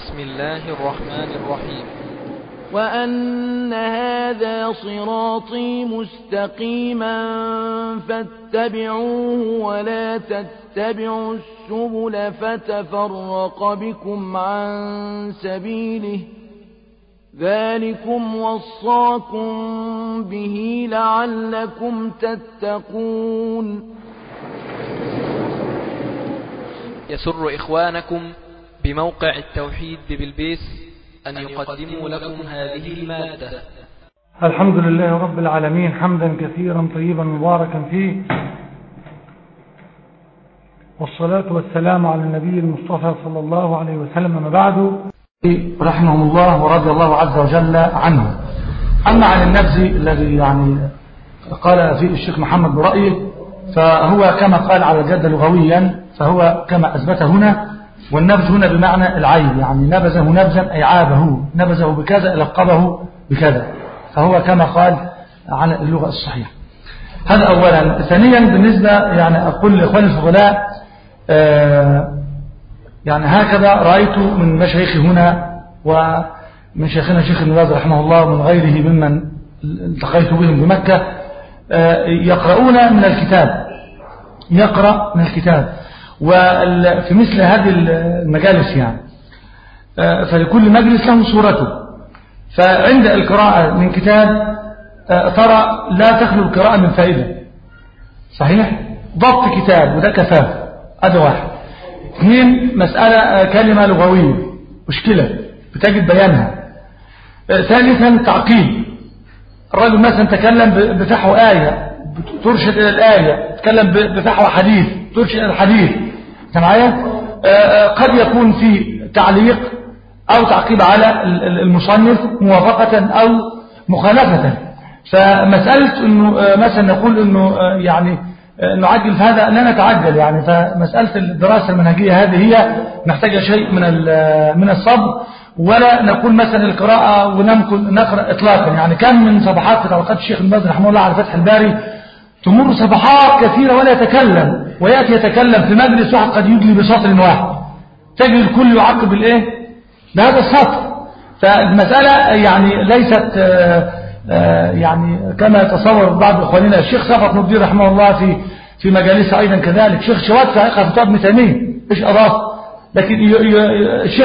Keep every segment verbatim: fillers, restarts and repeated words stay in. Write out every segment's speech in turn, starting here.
بسم الله الرحمن الرحيم. وأن هذا صراطي مستقيما فاتبعوه ولا تتبعوا السبل فتفرق بكم عن سبيله ذلكم وصاكم به لعلكم تتقون. يسر إخوانكم بموقع التوحيد ببلبيس أن يقدموا لكم هذه المادة. الحمد لله رب العالمين، حمدا كثيرا طيبا مباركا فيه، والصلاة والسلام على النبي المصطفى صلى الله عليه وسلم. ما بعد، رحمه الله ورضي الله عز وجل عنه. أما عن النبذ الذي يعني قال فيه الشيخ محمد برأيه، فهو كما قال على الجد لغويا، فهو كما أثبت هنا. والنبذ هنا بمعنى العيب، يعني نبذه نبذا أي عابه، نبذه بكذا لقبه بكذا، فهو كما قال على اللغة الصحيحة. هذا أولا. ثانيا، بالنسبة يعني أقول لإخواني الفضلاء، آه يعني هكذا رأيت من مشايخي هنا ومن شيخنا شيخ ابن باز رحمه الله ومن غيره ممن التقيت بهم بمكة، آه يقرؤون من الكتاب، يقرأ من الكتاب. وفي مثل هذه المجالس يعني فلكل مجلس له صورته، فعند القراءة من كتاب ترى لا تخلو القراءة من فائدة. صحيح؟ ضبط كتاب وده كفاف، هذا واحد. اثنين، مسألة كلمة لغوية مشكلة بتجد بيانها. ثالثا، تعقيد. الرجل مثلا تكلم بفحوى آية ترشد إلى الآية، تكلم بفحوى حديث ترشد إلى الحديث. معايا؟ قد يكون في تعليق أو تعقيب على المصنف موافقة أو مخالفة. فمسألة أنه مثلا نقول أنه يعني نعجل في هذا، لا نتعجل يعني. فمسألة الدراسة المنهجية هذه هي محتاجة شيء من من الصبر، ولا نقول مثلا القراءة ونمكن نقرأ إطلاقا. يعني كم من صفحات في طبقات الشيخ ابن باز رحمه الله على فتح الباري تمر صفحات كثيرة ولا يتكلم، ويأتي يتكلم في مجلس واحد قد يدلي بسطر واحد، تجد الكل يعقب الايه بهذا السطر. فالمسألة يعني ليست يعني كما يتصور بعض اخواننا. الشيخ صفوت نور الدين رحمه الله في في مجالسه ايضا كذلك، الشيخ شوات في حقيقة فتوى ابن تيمية ايش اضاف، لكن الشيخ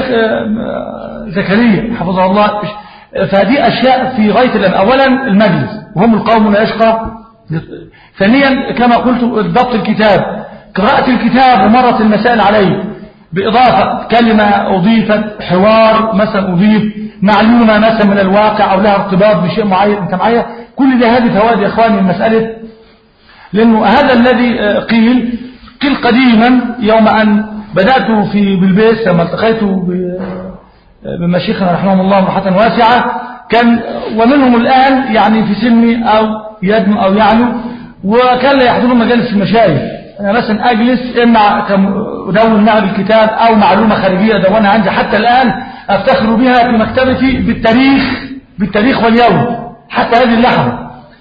زكريا حفظه الله. فهذه اشياء في غاية الأمر. اولا المجلس وهم القوم لا يشقى. ثانيا كما قلت ضبط الكتاب، قراءة الكتاب ومرة المسائل عليه بإضافة كلمة أضيفت، حوار مثلا أضيف، معلومة مثلا من الواقع أو لها ارتباط بشيء معين. أنت معايا؟ كل ده هذه فوائد يا إخواني من مسألة، لأنه هذا الذي قيل قيل قديما يوم أن بدأت في بلبيس لما التقيت بمشيخنا رحمه الله مرحة واسعة، كان ومنهم الآن يعني في سني أو يدنو أو يعلو، وكان لا يحضرون مجالس المشايخ. أنا مثلا أجلس إما أدون معه الكتاب أو معلومة خارجية أدونها عندي حتى الآن أفتخر بها في مكتبتي بالتاريخ بالتاريخ واليوم حتى هذه اللحظة.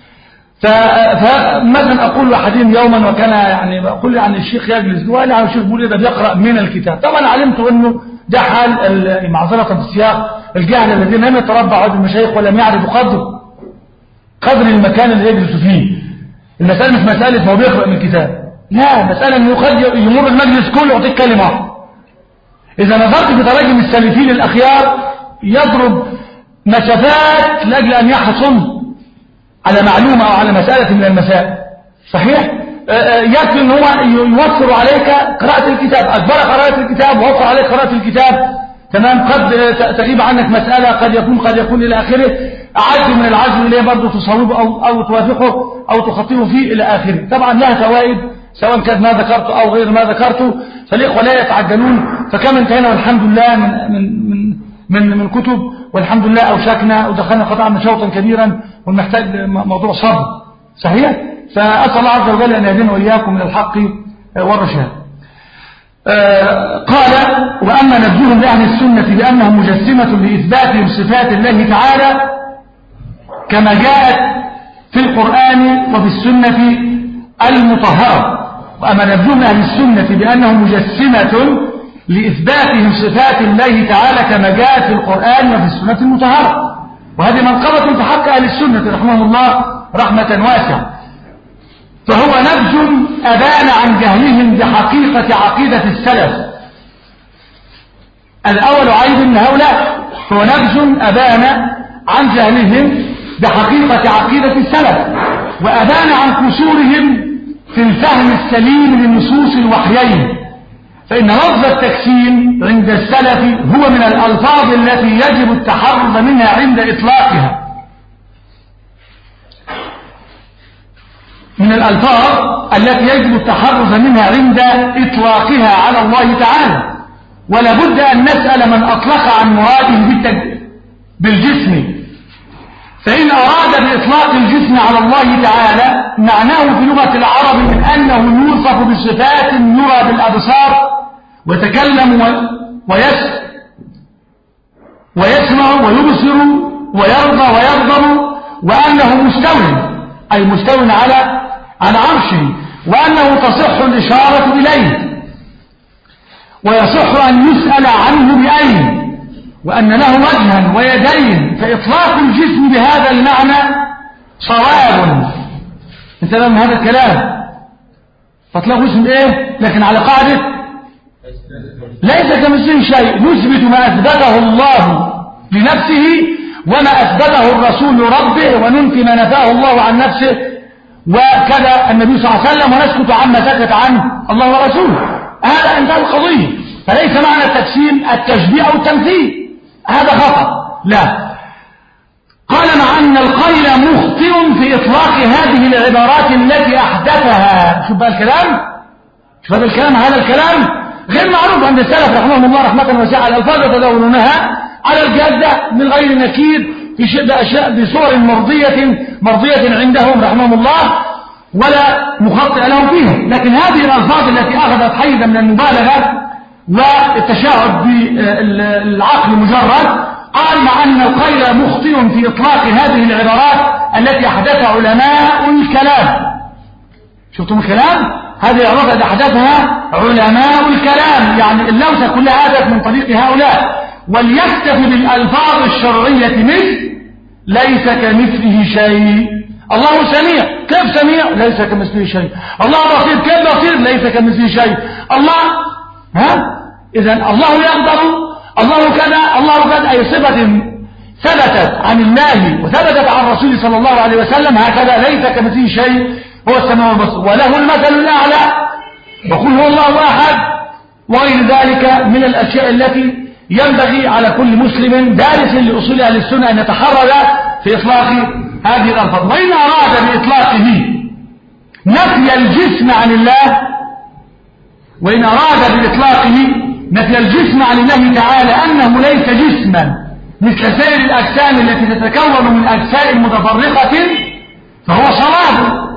فمثلا أقول لأحدهم يوما، وكان يعني بقول يعني الشيخ يجلس جوالي على الشيخ بيقول ده بيقرأ من الكتاب. طبعا علمت أنه ده حال معذرة في السياق الجهل الذين لم يتربى عند المشايخ ولم يعرفوا قدر قدر المكان اللي يجلس فيه. المسألة مش مسألة ما هو بيقرأ من الكتاب، لا، مسألة أنه قد يمر المجلس كله يعطيك كلمة. إذا نظرت في تراجم السالفين الأخيار يضرب مسافات لأجل أن يحصل على معلومة أو على مسألة من المسائل. صحيح؟ يكفي أن هو يوفر عليك قراءة الكتاب، أجبر قراءة الكتاب ووفر عليك قراءة الكتاب. تمام؟ قد تغيب عنك مسألة، قد يكون قد يكون إلى آخره، أعد من العزم إليه برضه تصوبه أو, أو توافقه أو تخطيه فيه إلى آخره. طبعا لها فوائد سواء كان ما ذكرته أو غير ما ذكرته، فالإخوة لا يتعجلون. فكما انتهينا والحمد لله من من من من, من كتب، والحمد لله أوشكنا ودخلنا قطعنا شوطا كبيرا، ونحتاج موضوع صبر. صحيح؟ فأسأل الله عز وجل أن يهدينا وإياكم من الحق والرشاد. آه قال: وأما نبذهم لأهل السنة بأنهم مجسمة لإثباتهم صفات الله تعالى كما جاءت في القرآن وفي السنة المطهرة. وأما نبذهم لأهل السنة بأنهم مجسمة لإثباتهم صفات الله تعالى كما جاءت في القرآن وفي السنة المطهرة، وهذه منقبة في حق أهل السنة رحمه الله رحمة واسعة. فهو نبذ أبان عن جهلهم بحقيقة عقيدة السلف. الأول عيب من هؤلاء هو نبذ أبان عن جهلهم بحقيقة عقيدة السلف، وأبان عن قصورهم في الفهم السليم للنصوص الوحيين. فإن لفظ التكسيم عند السلف هو من الألفاظ التي يجب التحرز منها عند إطلاقها، من الألفاظ التي يجب التحرز منها عند إطلاقها على الله تعالى. ولا بد أن نسأل من أطلق عن مراده بالجسم، فإن أراد بإطلاق الجسم على الله تعالى معناه في لغة العرب من أنه يوصف بصفات يرى بالأبصار ويتكلم ويسمع ويبصر ويرضى ويغضب، وأنه مستوٍ أي مستوٍ على على عرشه، وأنه تصح الإشارة إليه، ويصح أن يسأل عنه بأين، وأن له وجها ويدين. فإطلاق الجسم بهذا المعنى صواب. انت من هذا الكلام فإطلاق الجسم إيه؟ لكن على قاعدة ليس كمثله شيء، نثبت ما أثبته الله لنفسه وما أثبته الرسول ربه، وننفي ما نفاه الله عن نفسه وكذا النبي صلى الله عليه وسلم، ونسكت عما سكت عنه الله ورسوله. هذا انتهى القضية. فليس معنى التقسيم التشبيه أو التمثيل، هذا خطأ. لا، قال مع أن القيل مخطئ في إطلاق هذه العبارات التي أحدثها. شوف بقى الكلام، شوف هذا الكلام، هذا الكلام غير معروف عند السلف رحمهم الله رحمة واسعة. الألفاظ يتداولونها على الجادة من غير نكير في شبه أشياء بصور مرضية مرضية عندهم رحمهم الله، ولا مخطئ لهم فيها. لكن هذه الألفاظ التي أخذت حيزا من المبالغة والتشاعر بالعقل مجرد، قال مع أن القيل مخطئ في إطلاق هذه العبارات التي أحدثها علماء الكلام. شفتم الكلام؟ هذه العبارات التي أحدثها علماء الكلام، يعني اللوثة كلها أتت من طريق هؤلاء. وليكتفي بالألفاظ الشرعية مثل ليس كمثله شيء. الله سميع، كيف سميع؟ ليس كمثله شيء. الله بصير، كيف بصير؟ ليس كمثله شيء. الله ها إذن الله يقدر، الله كذا، الله كذا، أي صفة ثبتت عن الله وثبتت عن الرسول صلى الله عليه وسلم هكذا، ليس كمثله شيء، هو السميع البصير، وله المثل الأعلى، وقل هو الله أحد، وغير ذلك من الأشياء التي ينبغي على كل مسلم دارس لأصول أهل السنة أن يتحرر في إطلاق هذه الألفاظ. وإن أراد بإطلاقه نفي الجسم عن الله، وإن أراد بإطلاقه نفي الجسم عن الله تعالى أنه ليس جسما مثل سائر الأجسام التي تتكون من أجسام متفرقة، فهو صواب.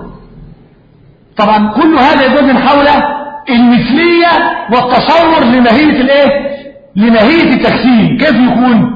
طبعا كل هذا يدور حول المثلية والتصور لماهية الايه؟ لماهية التجسيم. كيف يكون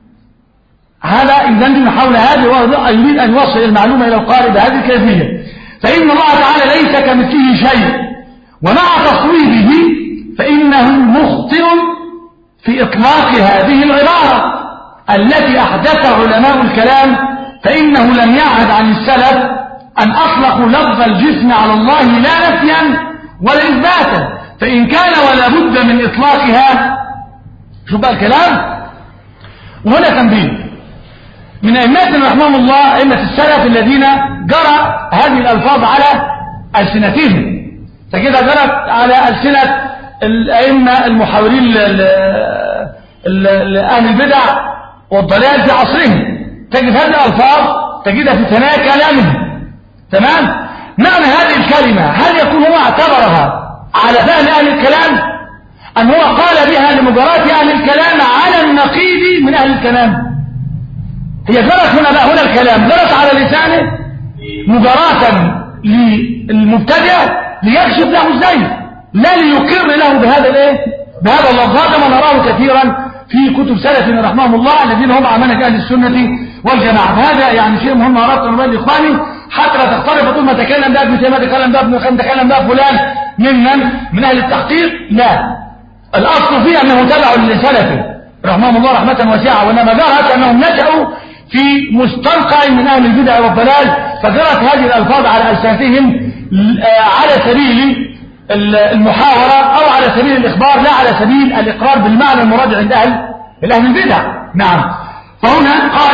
هذا؟ يدندن حول هذا ويريد أن يوصل المعلومة إلى القارئ بهذه الكيفية. فإن الله تعالى ليس كمثله شيء، ومع تصويبه فإنه مخطئ في إطلاق هذه العبارة التي أحدثها علماء الكلام. فإنه لم يعهد عن السلف أن أطلقوا لفظ الجسم على الله لا نفيا ولا إثباتا، فإن كان ولا بد من إطلاقها. شو بقى الكلام؟ وهنا تنبيه من أئمتنا رحمهم الله، أئمة السلف الذين جرى هذه الألفاظ على ألسنتهم، فكده جرت على ألسنة الأئمة المحاورين لأهل البدع والضلال في عصرهم. تجد هذه الألفاظ تجدها في ثنايا كلامهم. تمام؟ معنى هذه الكلمة هل يكون هو اعتبرها على فهم أهل الكلام، أم هو قال بها لمجرات أهل الكلام على النقيض من أهل الكلام؟ هي جرت هنا بقى، هنا الكلام جرت على لسانه مجراتا للمبتدع ليكشف له الزيف، لا ليقر له بهذا الايه؟ بهذا اللفظ. هذا ما نراه كثيرا في كتب سلفنا رحمهم الله الذين هم على منهج اهل السنه والجماعه. هذا يعني شيء مهم اردت ان اقول لاخواني حتى لا تختلف طول ما تكلم ده ابن تيميه، تكلم ده ابن القيم، تكلم ده فلان ممن من اهل التحقيق. لا، الأصل فيه أنه تبع لسلفه رحمهم الله رحمة واسعة، وإنما جرت أنهم نشأوا في مستنقع من أهل البدع والضلال، فجرت هذه الألفاظ على ألسنتهم على سبيل المحاورة أو على سبيل الإخبار، لا على سبيل الإقرار بالمعنى المراد عند أهل الأهل البدع. نعم. فهنا قال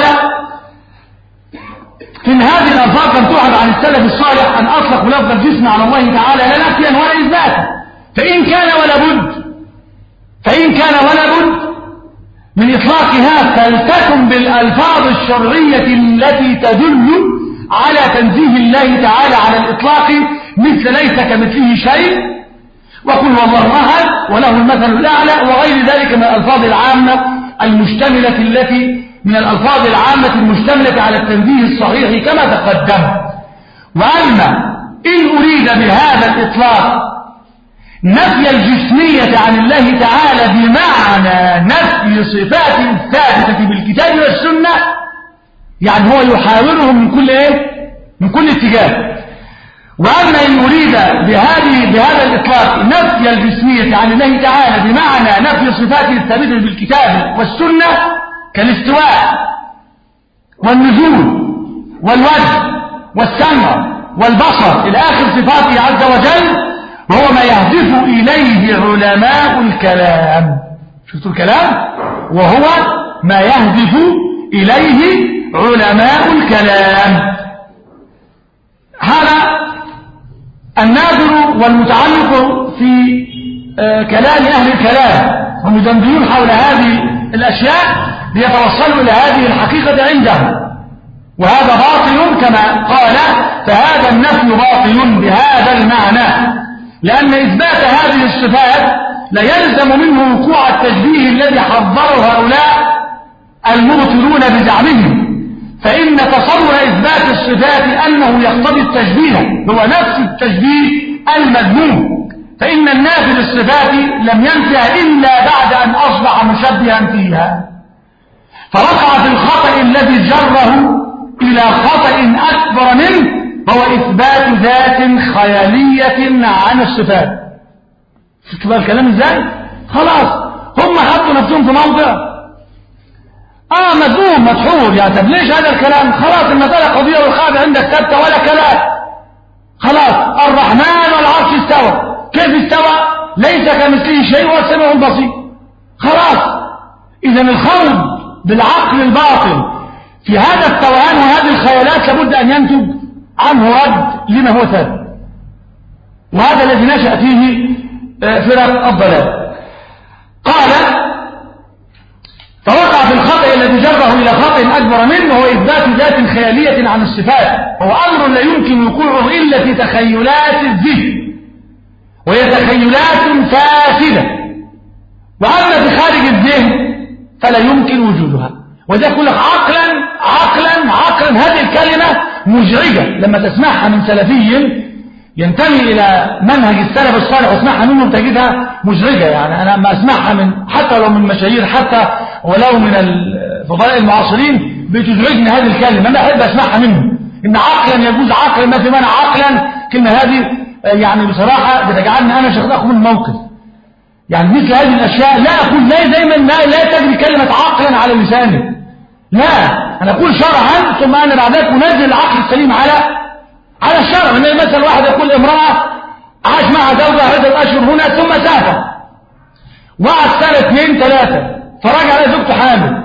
إن هذه الألفاظ لم تعد عن السلف الصالح أن أطلق لفظ الجسم على الله تعالى لا نفيا ولا إثباتا، فإن كان ولا بد فإن كان ولا بد من إطلاقها فلتكن بالألفاظ الشرعية التي تدل على تنزيه الله تعالى على الإطلاق، مثل ليس كمثله شيء، وقل والله أحد وله المثل الأعلى، وغير ذلك من الألفاظ العامة المشتملة التي من الألفاظ العامة المشتملة على التنزيه الصحيح كما تقدم. وأما إن أريد بهذا الإطلاق نفي الجسمية عن الله تعالى بمعنى نفي صفات الثابتة بالكتاب والسنة، يعني هو يحاورهم من كل إيه؟ من كل اتجاه. وأما إن أريد بهذه بهذا الإطلاق نفي الجسمية عن الله تعالى بمعنى نفي صفاته الثابتة بالكتاب والسنة كالاستواء والنزول والوجه والسمع والبصر إلى آخر صفاته عز وجل، وهو ما يهدف إليه علماء الكلام. شفتوا الكلام؟ وهو ما يهدف إليه علماء الكلام. هذا الناظر والمتعلق في كلام أهل الكلام، هم يدندنون حول هذه الأشياء ليتوصلوا إلى هذه الحقيقة عندهم، وهذا باطل كما قال، فهذا النفي باطل بهذا المعنى، لأن إثبات هذه الصفات لا يلزم منه وقوع التشبيه الذي حذره هؤلاء المبطلون بزعمهم، فإن تصور إثبات الصفات أنه يقتضي التشبيه هو نفس التشبيه المذموم، فإن النافي للصفات لم ينفع إلا بعد أن أصبح مشبها فيها، فوقع في الخطأ الذي جره إلى خطأ أكبر منه، هو إثبات ذات خيالية عن الصفات. شفتوا بقى الكلام إزاي؟ خلاص هم حطوا نفسهم في موضع آه مذموم مدحور، يا طب ليش هذا الكلام؟ خلاص المسألة قضية والقاعدة عندك ثابتة ولا كلام. خلاص الرحمن والعرش استوى، كيف استوى؟ ليس كمثله شيء وهو السميع البصير. خلاص إذا الخوض بالعقل الباطل في هذا التوهان وهذه الخيالات لابد أن ينتج عنه رد لما هو ثابت، وهذا الذي نشأ فيه فرق الضلال. قال فوقع في الخطأ الذي جره إلى خطأ أكبر منه، وهو إثبات ذات خيالية عن الصفات، هو أمر لا يمكن وقوعه إلا في تخيلات الذهن، وهي تخيلات فاسدة، وأما في خارج الذهن فلا يمكن وجودها. وذلك يقول لك عقلا عقلا عقلا، هذه الكلمة مزعجة لما تسمعها من سلفي ينتمي إلى منهج السلف الصالح واسمعها منهم تجدها مزعجة. يعني أنا لما أسمعها من حتى لو من مشاهير حتى ولو من الفضلاء المعاصرين بتزعجني هذه الكلمة، أنا أحب أسمعها منهم إن عقلا يجوز عقلا، ما في معنى عقلا. كلمة هذه يعني بصراحة بتجعلني أنا شخص أخذ من موقف، يعني مثل هذه الأشياء لا أقول لا دايما لا, لا تجري كلمة عقلا على لساني، لا أنا أقول شرعا، ثم أنا بعد ذلك أنزل العقل السليم على على الشرع. إن مثلا واحد يقول امرأة عاش مع زوجها عدة أشهر هنا ثم سافر وقعد سنة اثنين ثلاثة فرجع على زوجته حامل،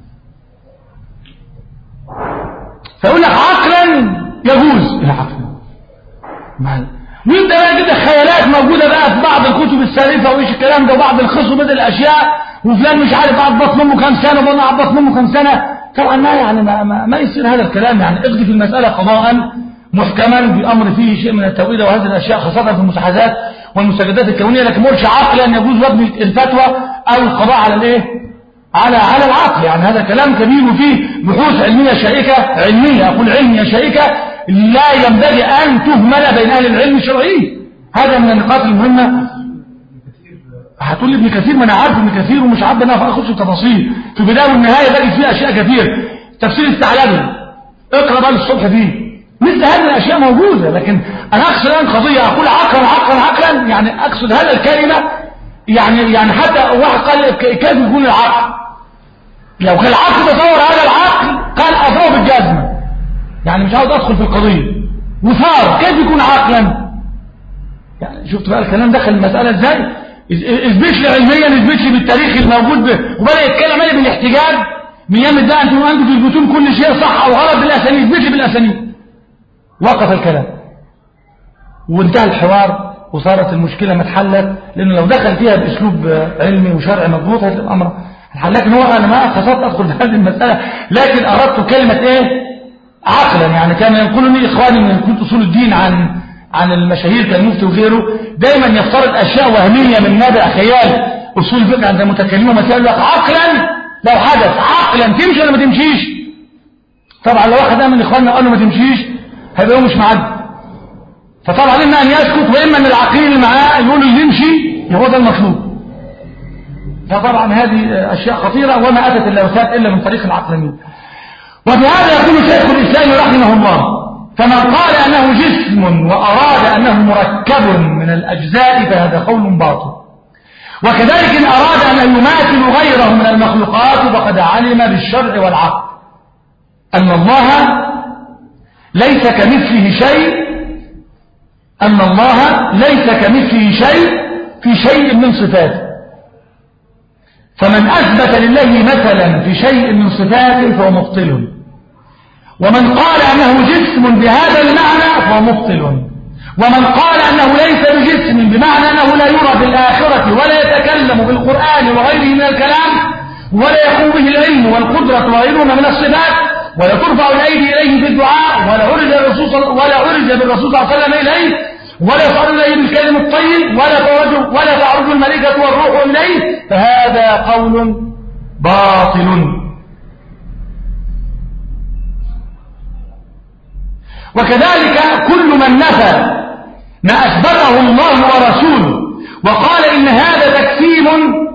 فيقول لك عقلا يجوز العقل. ويبدأ بقى كده خيالات موجودة بقى في بعض الكتب السالفة وإيش الكلام ده، وبعض الخصم بدل الأشياء، وفلان مش عارف قعد بطن أمه كام سنة وفلان قعد بطن أمه كام سنة. طبعا ما يعني ما, ما, ما يصير هذا الكلام. يعني اقضي في المسألة قضاء محكما بأمر فيه شيء من التوحيد وهذه الأشياء، خاصة في المستحاذات والمستجدات الكونية، لكن ما قلش عقلا يجوز وابن الفتوى أو القضاء على الإيه؟ على على العقل. يعني هذا كلام كبير وفيه بحوث علمية شائكة، علمية أقول علمية شائكة لا ينبغي أن تهمل بين أهل العلم الشرعي. هذا من النقاط المهمة. هتقول لي ابن كثير، ما أنا عارف ابن كثير ومش عارف أنا أخش في تفاصيل في البداية والنهاية، باقي فيه أشياء كثير. تفسير الثعلبي اقرأ بقى الصبح فيه، مثل هذه الأشياء موجودة. لكن أنا أقصد الآن قضية أقول عقلا عقلا عقلا، يعني أقصد هذا الكلمة يعني يعني حتى واحد قال كيف يكون العقل؟ لو كان العقل تصور هذا العقل قال أثره بالجزمة، يعني مش عاوز أدخل في القضية وصار كيف يكون عقلا؟ يعني شفت بقى الكلام دخل المسألة ازاي؟ اثبت لي علميا، اثبت لي بالتاريخ الموجود به، وبدأ يتكلم عليه بالاحتجاج من يوم ده انتم انتم تثبتون كل شيء صح او غلط بالاسانيد، اثبت لي بالاسانيد. وقف الكلام وانتهى الحوار وصارت المشكلة ما اتحلت، لانه لو دخل فيها باسلوب علمي وشرعي مضبوط هيبقى الامر الحل. لكن هو انا ما قصدت ادخل في هذه المسألة، لكن اردت كلمة ايه؟ عقلا. يعني كان ينقلني اخواني من كنت اصول الدين عن عن المشاهير كالمفتي وغيره، دايما يفترض اشياء وهميه من نابع خيال اصول الفقه عند المتكلمين ومسائل لك عقلا لو حدث عقلا تمشي ولا ما تمشيش. طبعا لو واحد من اخواننا قال له ما تمشيش هيبقى هو مش معدي، فطبعا اما ان يسكت واما ان العقيل اللي معاه يقول له يمشي هو ده المطلوب. فطبعا هذه اشياء خطيره وما اتت اللوثات الا من طريق العقلانيه. وبهذا يقول شيخ الاسلام رحمه الله: فمن قال أنه جسم وأراد أنه مركب من الأجزاء فهذا قول باطل. وكذلك إن أراد أن يماثل غيره من المخلوقات فقد علم بالشرع والعقل أن الله ليس كمثله شيء أن الله ليس كمثله شيء في شيء من صفاته. فمن أثبت لله مثلا في شيء من صفاته فهو مبطل، ومن قال أنه جسم بهذا المعنى فهو مبطل، ومن قال أنه ليس بجسم بمعنى أنه لا يرى في الآخرة ولا يتكلم بالقرآن وغيره من الكلام ولا يقوم به العلم والقدرة وغيرهما من الصفات ولا ترفع الأيدي إليه في الدعاء ولا عرج الرسول ولا عرج بالرسول صلى الله عليه وسلم إليه ولا يصعد إليه بالكلم الطيب ولا تعرج ولا تعرج الملائكة والروح إليه فهذا قول باطل. وكذلك كل من نفى ما أثبته الله ورسوله وقال إن هذا تكسيم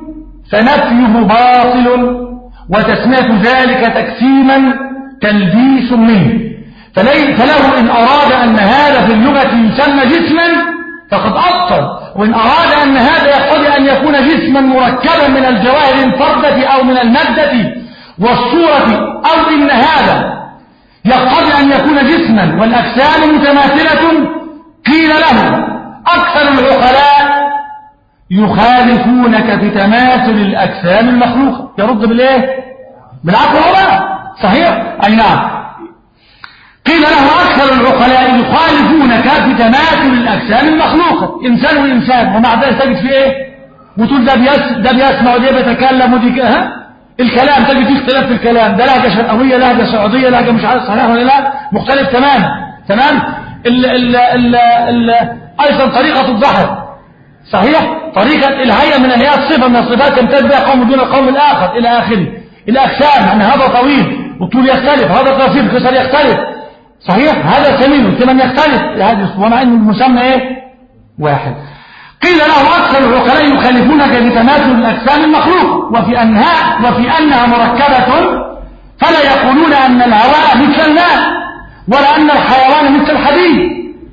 فنفيه باطل، وتسمية ذلك تكسيما تلبيس منه. فله إن أراد أن هذا في اللغة يسمى جسما فقد أبطل، وإن أراد أن هذا يقتضي أن يكون جسما مركبا من الجواهر الفردة أو من المادة والصورة أو إن هذا يقتضي أن يكون جسما والأجسام متماثلة قيل له أكثر العقلاء يخالفونك في تماثل الأجسام المخلوقة. يرد بالإيه؟ بالعقل هو صحيح؟ أي نعم. قيل له أكثر العقلاء يخالفونك في تماثل الأجسام المخلوقة، إنسان وإنسان، ومع ذلك تجد في إيه؟ وتقول ده بيسمع وده بيتكلم ودي كده الكلام تجد فيه اختلاف في الكلام، ده لهجة شرقوية لهجة سعودية لهجة مش عارف صحيح ولا لا، مختلف تماما تمام. ال ال ال ال أيضا طريقة الضحك صحيح، طريقة الهيئة من الهيئات صفة من الصفات يمتاز بها قوم دون القوم الآخر إلى آخره. الأجسام يعني هذا طويل والطول يختلف، هذا قصير القصر يختلف صحيح، هذا سمين والثمن يختلف، هذه ومع أن المسمى إيه؟ واحد. قيل له أكثر العقلاء يخالفونك في تماثل الأجسام المخلوق وفي أنها وفي أنها مركبة، فلا يقولون أن الهواء مثل الماء ولا أن الحيوان مثل الحديد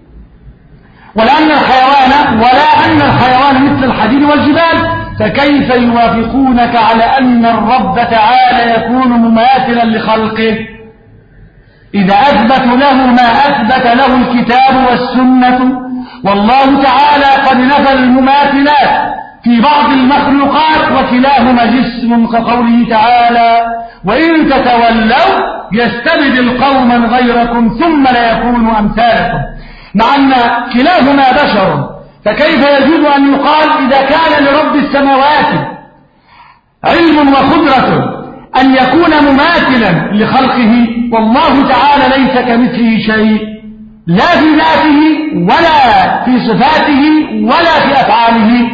ولا أن الحيوان ولا أن الحيوان مثل الحديد والجبال، فكيف يوافقونك على أن الرب تعالى يكون مماثلا لخلقه إذا أثبتوا له ما أثبت له الكتاب والسنة، والله تعالى قد نفى المماثلات في بعض المخلوقات وكلاهما جسم كقوله تعالى: وإن تتولوا يستبدل قوما غيركم ثم لا يكونوا أمثالكم، مع أن كلاهما بشر، فكيف يجوز أن يقال إذا كان لرب السماوات علم وقدرة أن يكون مماثلا لخلقه، والله تعالى ليس كمثله شيء لا في ذاته ولا في صفاته ولا في أفعاله.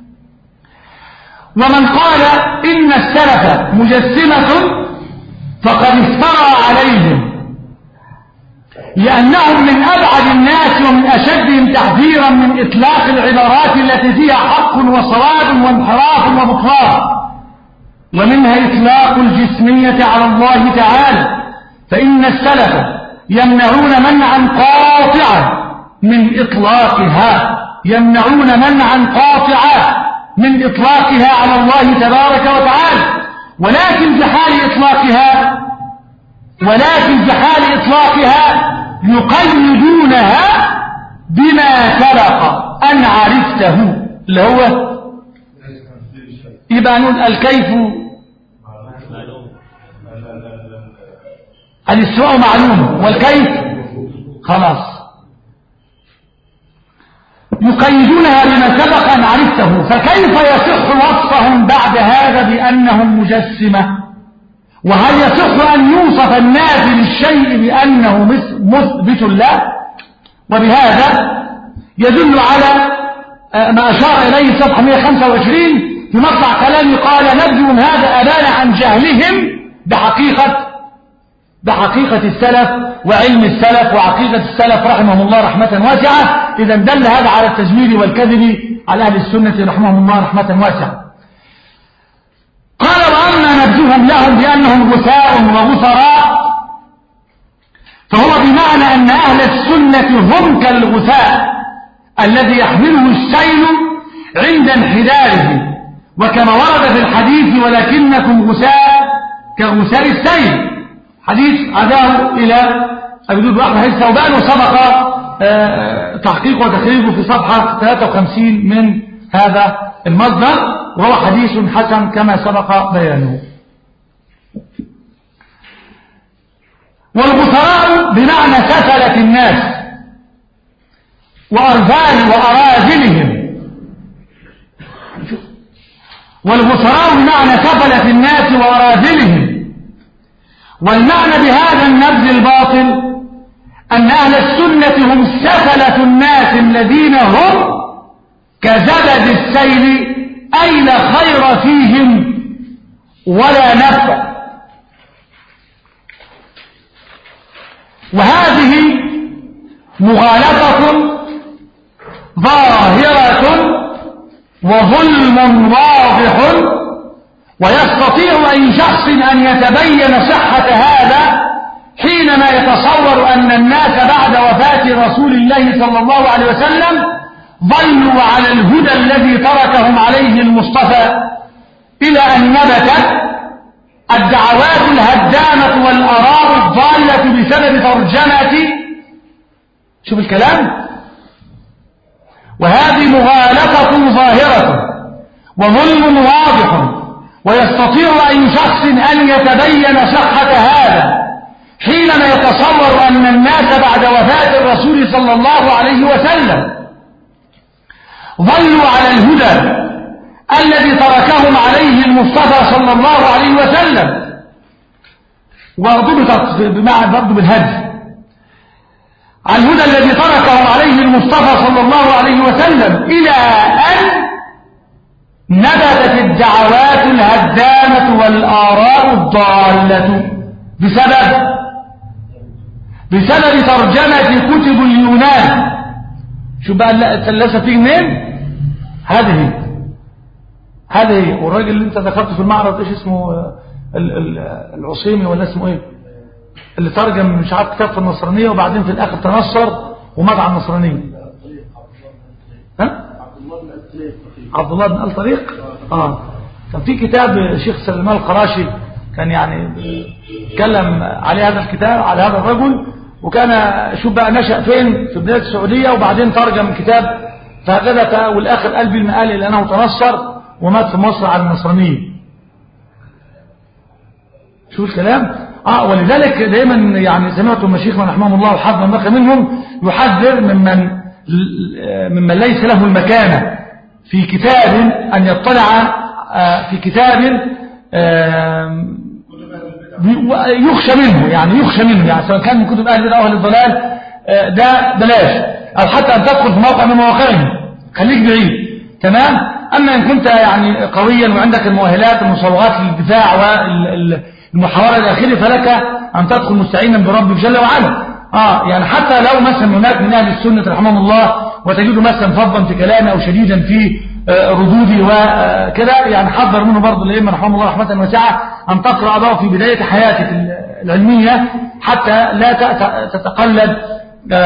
ومن قال إن السلف مجسمة فقد افترى عليهم، لأنهم من أبعد الناس ومن أشدهم تحذيرا من إطلاق العبارات التي فيها حق وصواب وانحراف وبطلان، ومنها إطلاق الجسمية على الله تعالى، فإن السلف يمنعون منعا قاطعا من إطلاقها، يمنعون منعا قاطعا من إطلاقها على الله تبارك وتعالى، ولكن في حال إطلاقها ولكن في حال إطلاقها يقيدونها بما سبق أن عرفته، اللي هو يبقى نقول الكيف الاستواء معلوم والكيف خلاص، يقيدونها بما سبق أن عرفته، فكيف يصح وصفهم بعد هذا بأنهم مجسمة؟ وهل يصح أن يوصف النافي للشيء بأنه مثبت له؟ وبهذا يدل على ما أشار إليه صفحة مئة وخمسة وعشرين في مطلع كلامي، قال نبذهم هذا أبان عن جهلهم بحقيقة بحقيقة السلف وعلم السلف وعقيدة السلف رحمهم الله رحمة واسعة. إذا دل هذا على التزوير والكذب على أهل السنة رحمهم الله رحمة واسعة. قال وأما نبذهم لهم بأنهم غثاء وغثراء فهو بمعنى أن أهل السنة هم كالغثاء الذي يحمله السيل عند انحداره، وكما ورد في الحديث ولكنكم غثاء كغثاء السيل، حديث عداه إلى أبي داود وأحمد حديث ثوبان، وسبق تحقيق وتخريجه في صفحة ثلاثة وخمسين من هذا المصدر، وهو حديث حسن كما سبق بيانه. والغثراء بمعنى سفلة الناس وأرذال وأراذلهم، والغثراء بمعنى سفلة الناس وأراذلهم. والمعنى بهذا النبذ الباطل أن أهل السنة هم سفلة الناس الذين هم كزبد السيل، أي لا خير فيهم ولا نفع. وهذه مغالطة ظاهرة وظلم واضح، ويستطيع أي شخص أن يتبين صحة هذا حينما يتصور أن الناس بعد وفاة رسول الله صلى الله عليه وسلم ظلوا على الهدى الذي تركهم عليه المصطفى، إلى أن نبتت الدعوات الهدامة والآراء الضالة بسبب ترجمة، شوف الكلام، وهذه مغالطة ظاهرة وظلم واضح، ويستطيع أي شخص أن يتبين صحة هذا حينما يتصور أن الناس بعد وفاة الرسول صلى الله عليه وسلم ظلوا على الهدى الذي تركهم عليه المصطفى صلى الله عليه وسلم، وضبطت بمعنى برضه بالهدي، على الهدى الذي تركهم عليه المصطفى صلى الله عليه وسلم، إلى أن نبتت الدعوات الهدامة والآراء الضالة بسبب بسبب ترجمة كتب اليونان. شو بقى الثلاثة فيه منين؟ هذه هذه والراجل اللي انت ذكرته في المعرض ايش اسمه، العصيمي ولا اسمه ايه، اللي ترجم مش عارف كتاب في النصرانية وبعدين في الاخر تنصر ومات على النصرانية. ها؟ عبد الله بن آل طريق. اه كان في كتاب شيخ سلمان القراشي كان يعني اتكلم عليه هذا الكتاب على هذا الرجل، وكان شوف بقى نشأ فين في بلاد السعودية وبعدين ترجم الكتاب، فهكذا والاخر قلبي المقال الى انه تنصر ومات في مصر على النصرانية. شو الكلام؟ اه ولذلك دائما يعني سمعتم مشايخنا رحمهم الله وحظنا النخ منهم يحذر ممن ممن ليس له المكانة في كتاب أن يطلع في كتاب يخشى منه، يعني يخشى منه، يعني سواء كان من كتب أهل البدع أو أهل الضلال ده بلاش، أو حتى أن تدخل في موقع من مواقعهم خليك بعيد. تمام. أما إن كنت يعني قويا وعندك المؤهلات المصوغات للدفاع والمحاورة الأخيرة فلك أن تدخل مستعينا برب جل وعلا. آه يعني حتى لو مثلا هناك من أهل السنة رحمهم الله وتجده مثلا فظا في كلامه أو شديدا في ردودي وكذا، يعني حذر منه برضه الأئمة رحمهم الله رحمة واسعة أن تقرأ له في بداية حياتك العلمية حتى لا تتقلد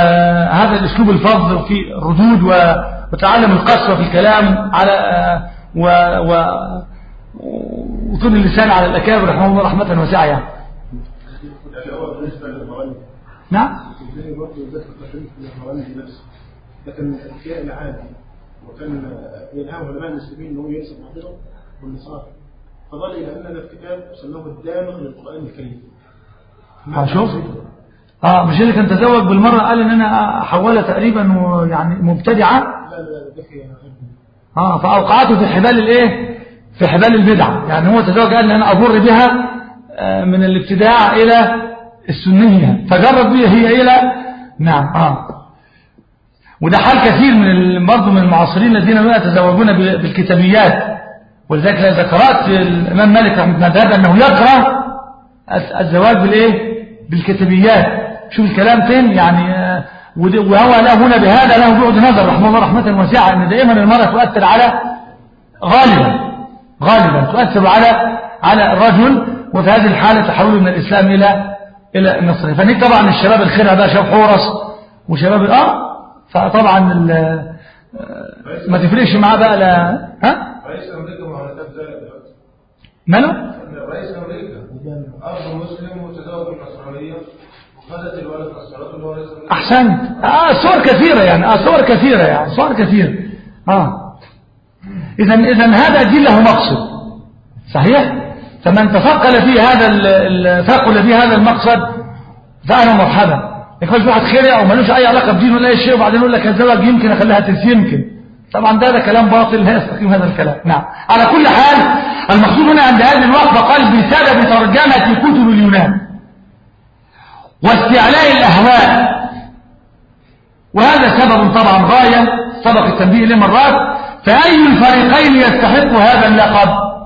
هذا الأسلوب الفظ في الردود وتعلم القسوة في الكلام على و... و... وطول اللسان على الأكابر رحمه الله رحمة واسعة يعني. نعم لكن الكائن عادي وكان ينهى علماء المسلمين انه ينسب بعضهم والنصارى فظل الى اننا في كتاب سموه الدامغ للقران الكريم. اه شوف اه مش اللي كان تزوج بالمره قال ان انا حولها تقريبا يعني مبتدعه. لا لا ده في اه فاوقعته في حبال الايه في حبال البدعه يعني هو تزوج قال ان انا اضر بها من الابتداع الى السنيه فجرب بها هي الى نعم اه وده حال كثير من برضه من المعاصرين الذين يتزوجون بالكتابيات ولذلك ذكرت الامام مالك رحمه الله مذهب انه يكره الزواج بالايه بالكتابيات. شوف الكلام فين يعني وهو له هنا بهذا له بعد نظر رحمه الله رحمه واسعه ان دائما المراه تؤثر على غالبا غالبا تؤثر على على الرجل وفي هذه الحاله تحوله من الاسلام الى الى النصرانيه. فنيك طبعا الشباب الخير بقى شباب حورس وشباب اه فطبعا ما تفرقش معاه بقى لا ها رئيس امريكا معاملات ذلك دلوقتي ماله رئيس امريكا اب مسلم وتزوج بالنصرانيه وخدت الولد نصرته اللي هو رئيس امريكا. احسنت اه صور كثيره يعني اه صور كثيره يعني صور كثيره اه اذا اذا هذا دين له مقصد صحيح. فمن تثقل فيه هذا ثقل فيه هذا المقصد فانا مرحبا. يكونش واحد خيري او ملوش اي علاقه بدين ولا اي شيء وبعدين يقول لك الزواج يمكن اخليها تنسي يمكن طبعا ده, ده كلام باطل لا يستقيم هذا الكلام. نعم على كل حال المقصود هنا عند هذه الوقفه قال بسبب ترجمه كتب اليونان واستعلاء الاهواء وهذا سبب طبعا غايه سبق التنبيه له مرات. فاي الفريقين يستحق هذا اللقب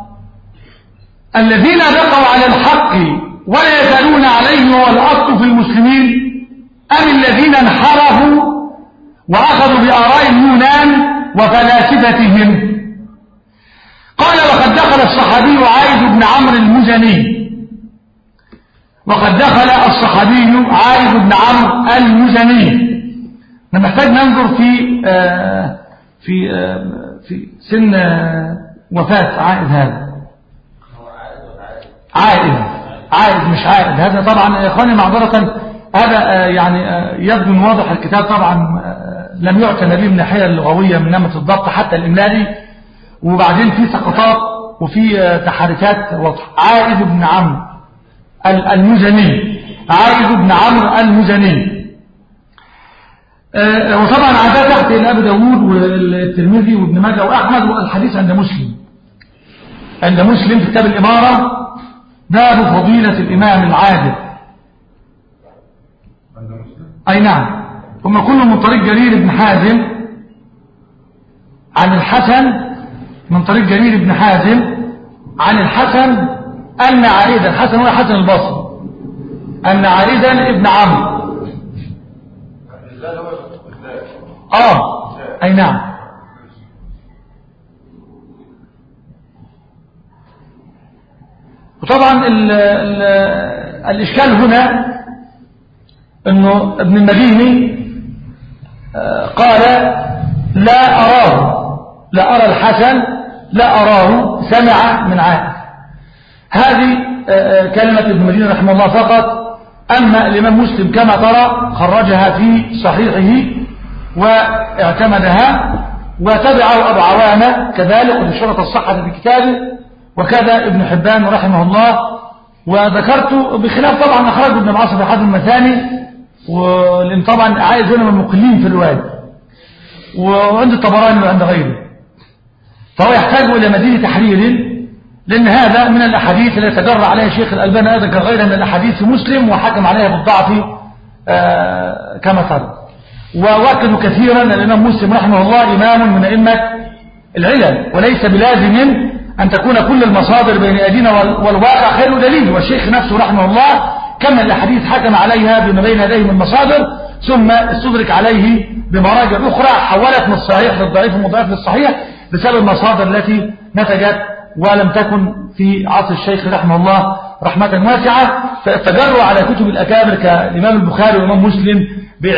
الذين بقوا على الحق ولا يزالون عليه وهو الاصل في المسلمين أم الذين انحرفوا وأخذوا بآراء اليونان وفلاسفتهم. قال وقد دخل الصحابي عائد بن عمرو المزني وقد دخل الصحابي عائد بن عمرو المزني. نحتاج ننظر في آه في آه في سن آه وفاة عائد هذا عائد عائد مش عائد هذا طبعا يا إخواني معذرة هذا يعني يبدو واضح الكتاب طبعا لم يعتنى به من الناحيه اللغويه من نمط الضبط حتى الاملائي وبعدين في سقطات وفي تحريفات واضحه. عائد بن عمرو المزني عائد بن عمرو المزني وطبعا عداه تحت ابي داود والترمذي وابن ماجه واحمد والحديث عند مسلم عند مسلم في كتاب الاماره باب فضيله الامام العادل. أي نعم هم كلهم من طريق جرير بن حازم عن الحسن من طريق جرير بن حازم عن الحسن أن عائدا الحسن هو حسن البصري أن عائدا ابن عمرو آه أي نعم وطبعا ال ال الإشكال هنا انه ابن المديني قال لا اراه لا ارى الحسن لا اراه سمع من عائد. هذه كلمة ابن المديني رحمه الله فقط. اما الامام مسلم كما ترى خرجها في صحيحه واعتمدها وتبعه ابو عوانة كذلك وشرط الصحة في كتابه وكذا ابن حبان رحمه الله. وذكرت بخلاف طبعا اخرجه ابن العاص في حد المثاني ولان طبعا عايز هنا من المقلين في الروايه وعند الطبراني وعند غيره فهو يحتاج الى مزيد تحرير لان هذا من الاحاديث التي تجرى عليها الشيخ الالباني ذكر غيرها من الاحاديث في مسلم وحكم عليها بالضعف آه كما ترى. ووكلوا كثيرا الامام مسلم رحمه الله امام من ائمه العلل وليس بلازم ان تكون كل المصادر بين ايدينا والواقع خير دليل. والشيخ نفسه رحمه الله كم الأحاديث حكم عليها بما بين يديه من مصادر ثم استدرك عليه بمراجع أخرى حولت من الصحيح للضعيف والمضاعف للصحيح بسبب المصادر التي نتجت ولم تكن في عصر الشيخ رحمه الله رحمة واسعة. فالتجرؤ على كتب الأكابر كالإمام البخاري والإمام مسلم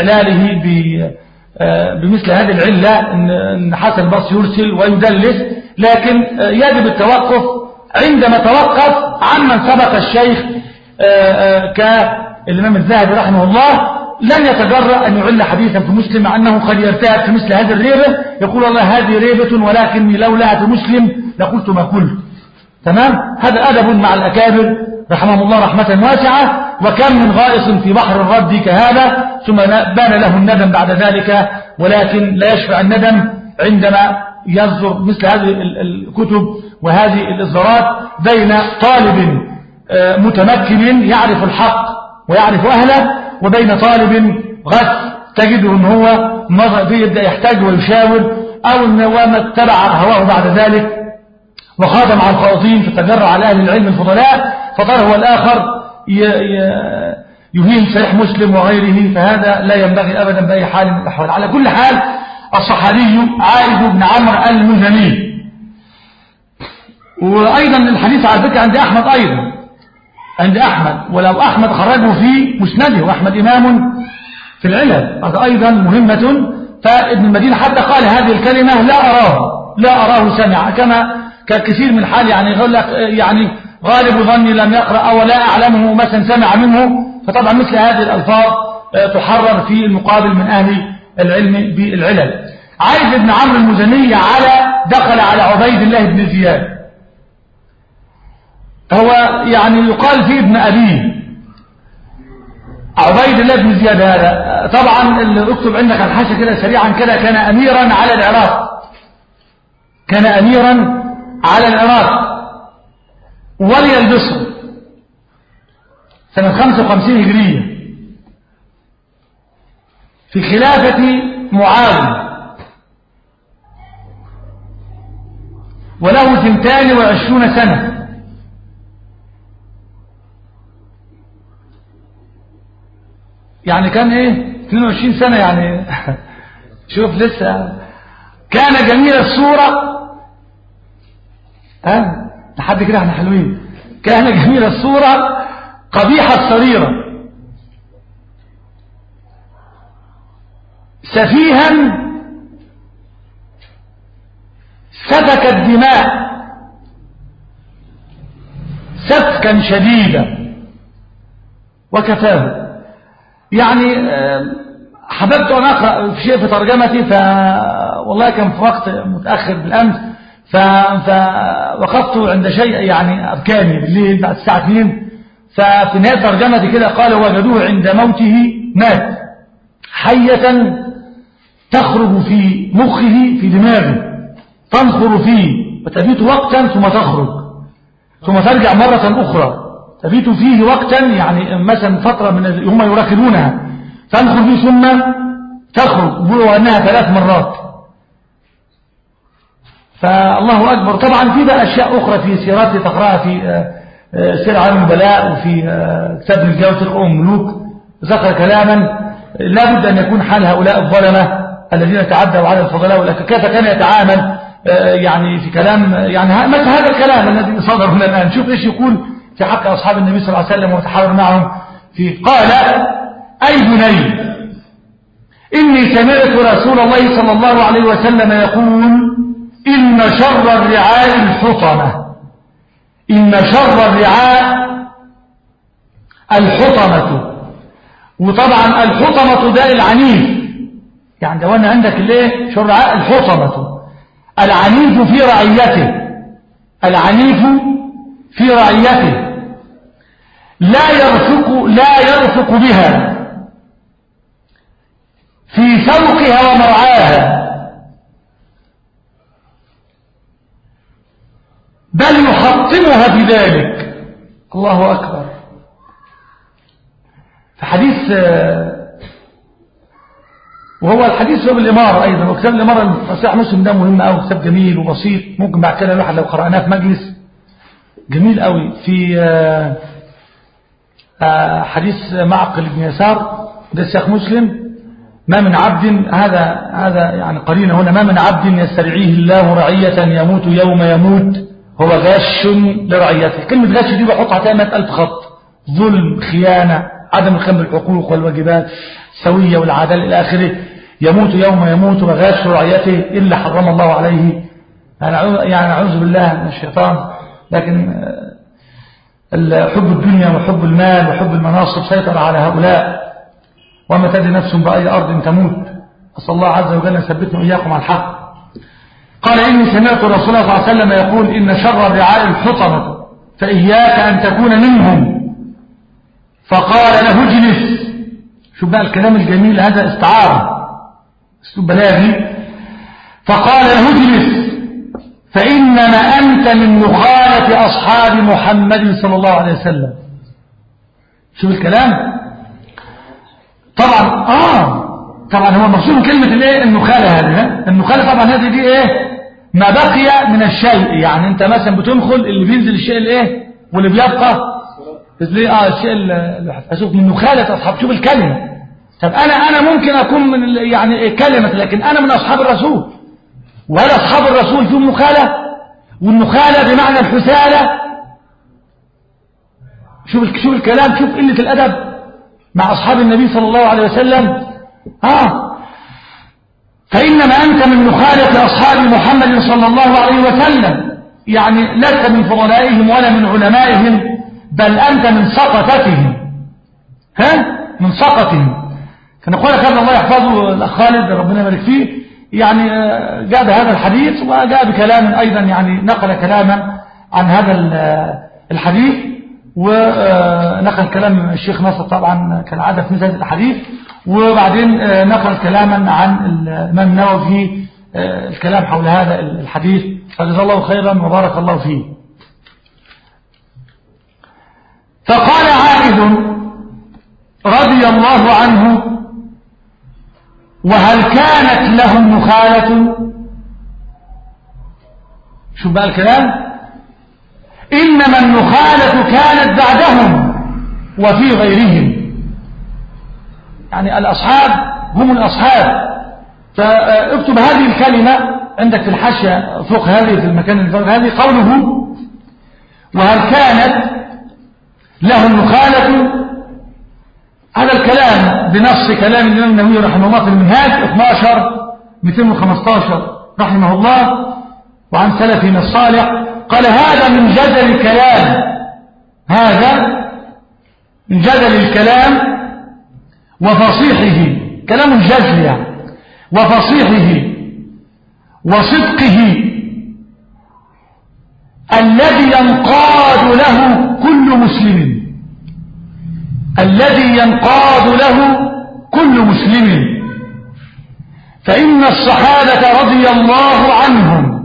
بإعلاله بمثل هذه العلة أن حسن البصري يرسل ويدلس لكن يجب التوقف عندما توقف عمن سبق الشيخ كالإمام الذهبي رحمه الله لن يتجرأ أن يعل حديثا في مسلم مع أنه قد يرتاب في مثل هذه الريبة، يقول الله هذه ريبة ولكني لولاها في مسلم لقلت ما قلت. تمام؟ هذا أدب مع الأكابر رحمه الله رحمة واسعة. وكم من غائص في بحر الرد كهذا ثم بان له الندم بعد ذلك، ولكن لا يشفع الندم عندما يصدر مثل هذه الكتب وهذه الإصدارات بين طالب متمكن يعرف الحق ويعرف أهله وبين طالب غث تجده ان هو نظر يبدأ يحتاج ويشاور او ان هو ما اتبع هواه بعد ذلك وخاض مع الخائضين فتجرع على اهل العلم الفضلاء فطار هو الاخر يهين صحيح مسلم وغيره، فهذا لا ينبغي ابدا باي حال من الاحوال. على كل حال الصحابي عائد بن عمرو المزني، وايضا الحديث على فكره عند احمد ايضا عند أحمد، ولو أحمد خرجه في مسنده وأحمد إمام في العلل هذا أيضا مهمة. فابن المدينة حتى قال هذه الكلمة لا أراه لا أراه سمع، كما كثير من الحال يعني يقول لك يعني غالب ظني لم يقرأ أو لا أعلمه مثلا سمع منه، فطبعا مثل هذه الألفاظ تحرر في المقابل من أهل العلم بالعلل. عايز ابن عمرو المزني على دخل على عبيد الله بن زياد، هو يعني يقال فيه ابن أبيه عبيد الله بن زياد. هذا طبعا اللي اكتب عندك الحاشة كده سريعا كده كان أميرا على العراق كان أميرا على العراق ولي البصر سنة خمسة وخمسين هجرية في خلافة معاوية، وله ثنتان وعشرون سنة. يعني كان ايه اثنين وعشرين سنة يعني شوف لسه. كان جميل الصورة ها أه؟ لحد كده احنا حلوين. كان جميل الصورة قبيح السريرة سفيها سفك الدماء سفكا شديدا وكفاه. يعني حببت أن أقرأ في شيء في ترجمتي، ف والله كان في وقت متأخر بالأمس فوقفت عند شيء يعني أبكاني بالليل بعد الساعة اثنين. ففي نهاية ترجمتي كده قال وجدوه عند موته مات حية تخرج في مخه في دماغه تنخر فيه وتبيت وقتا ثم تخرج ثم ترجع مرة أخرى تبيت فيه وقتا، يعني مثلا فترة من هم يراقبونها تنخر فيه ثم تخرج وأنها ثلاث مرات. فالله أكبر. طبعا في بقى أشياء أخرى في سيرات تقرأها في سير عالم البلاء وفي كتاب الجوز أم ملوك ذكر كلاما لا بد أن يكون حال هؤلاء الظلمة الذين تعدوا على الفضلاء كيف كان يتعامل يعني في كلام يعني مثل هذا الكلام الذي صدر هنا الآن. شوف إيش يقول في حق أصحاب النبي صلى الله عليه وسلم وتحاور معهم في قال أي بني إني سمعت رسول الله صلى الله عليه وسلم يقول إن شر الرعاء الحطمة إن شر الرعاء الحطمة. وطبعا الحطمة ده العنيف، يعني لو أن عندك الايه شر الرعاء الحطمة العنيف في رعيته العنيف في رعيته لا يرفق لا يرفق بها في سوقها ومرعاها بل يحطمها بذلك. الله أكبر. في حديث وهو الحديث هو بالإمارة أيضا، وكتاب الإمارة صحيح مسلم ده مهم أوي، كتاب جميل وبسيط ممكن بعد كده الواحد لو قرأناه في مجلس جميل أوي. في حديث معقل بن يسار ده الشيخ مسلم ما من عبد هذا هذا يعني قرينه هنا ما من عبد يسترعيه الله رعية يموت يوم يموت هو غش لرعيته. كلمة غش دي بحطها تاني مئة ألف خط. ظلم خيانة عدم القيام بالحقوق والواجبات السوية والعدالة إلى آخره. يموت يوم يموت وغاش رعيته إلا حرم الله عليه يعني أعوذ بالله من الشيطان، لكن حب الدنيا وحب المال وحب المناصب سيطر على هؤلاء، وما تدري نفس بأي أرض تموت. أسأل الله عز وجل أن يثبتنا إياكم على الحق. قال إني سمعت رسول الله صلى الله عليه وسلم يقول إن شر الرعاء الحطمة فإياك أن تكون منهم. فقال له اجلس. شوف بقى الكلام الجميل، هذا استعارة اسلوب بلاغي. فقال له اجلس فإنما أنت من مخالة أصحاب محمد صلى الله عليه وسلم. شوف الكلام. طبعا آه طبعا هو مقصود كلمة الايه النخالة هذه. النخالة طبعا هذه دي ايه ما بقي من الشيء، يعني انت مثلا بتنخل اللي بينزل الشيء الايه واللي بيبقى ليه اه الشيء اللي اشوف من نخالة اصحاب. شوف الكلمة. طب انا انا ممكن اكون من يعني كلمة، لكن انا من اصحاب الرسول، وهل اصحاب الرسول فيهم نخالة؟ والنخالة بمعنى الحثالة. شوف شوف الكلام، شوف قلة الادب مع اصحاب النبي صلى الله عليه وسلم. آه فإنما أنت من مخالفة أصحاب محمد صلى الله عليه وسلم، يعني لست من فضلائهم ولا من علمائهم، بل أنت من سقطتهم. ها من سقطهم. كان أخوانا كان الله يحفظه الأخ خالد ربنا يبارك فيه، يعني جاء بهذا الحديث وجاء بكلام أيضا، يعني نقل كلاما عن هذا الحديث، ونقل كلام الشيخ ناصر طبعا كالعادة في مثل هذا الحديث، وبعدين نقل كلاما عن الإمام النووي في الكلام حول هذا الحديث، فجزاه الله خيرا وبارك الله فيه. فقال عائذ رضي الله عنه وهل كانت لهم نخالة؟ شو بقى الكلام؟ إنما النخالة كانت بعدهم وفي غيرهم، يعني الأصحاب هم الأصحاب. فاكتب هذه الكلمة عندك في الحاشية فوق هذه في المكان الفوق هذه قوله وهل كانت لهم نخالة. هذا الكلام بنص كلام الإمام النووي رحمه الله في المنهاج اثني عشر مئتين وخمسة عشر رحمه الله، وعن سلفنا الصالح قال هذا من جدل الكلام، هذا من جدل الكلام وفصيحه، كلام جزل يعني، وفصيحه وصدقه الذي ينقاد له كل مسلم، الذي ينقاد له كل مسلم. فإن الصحابة رضي الله عنهم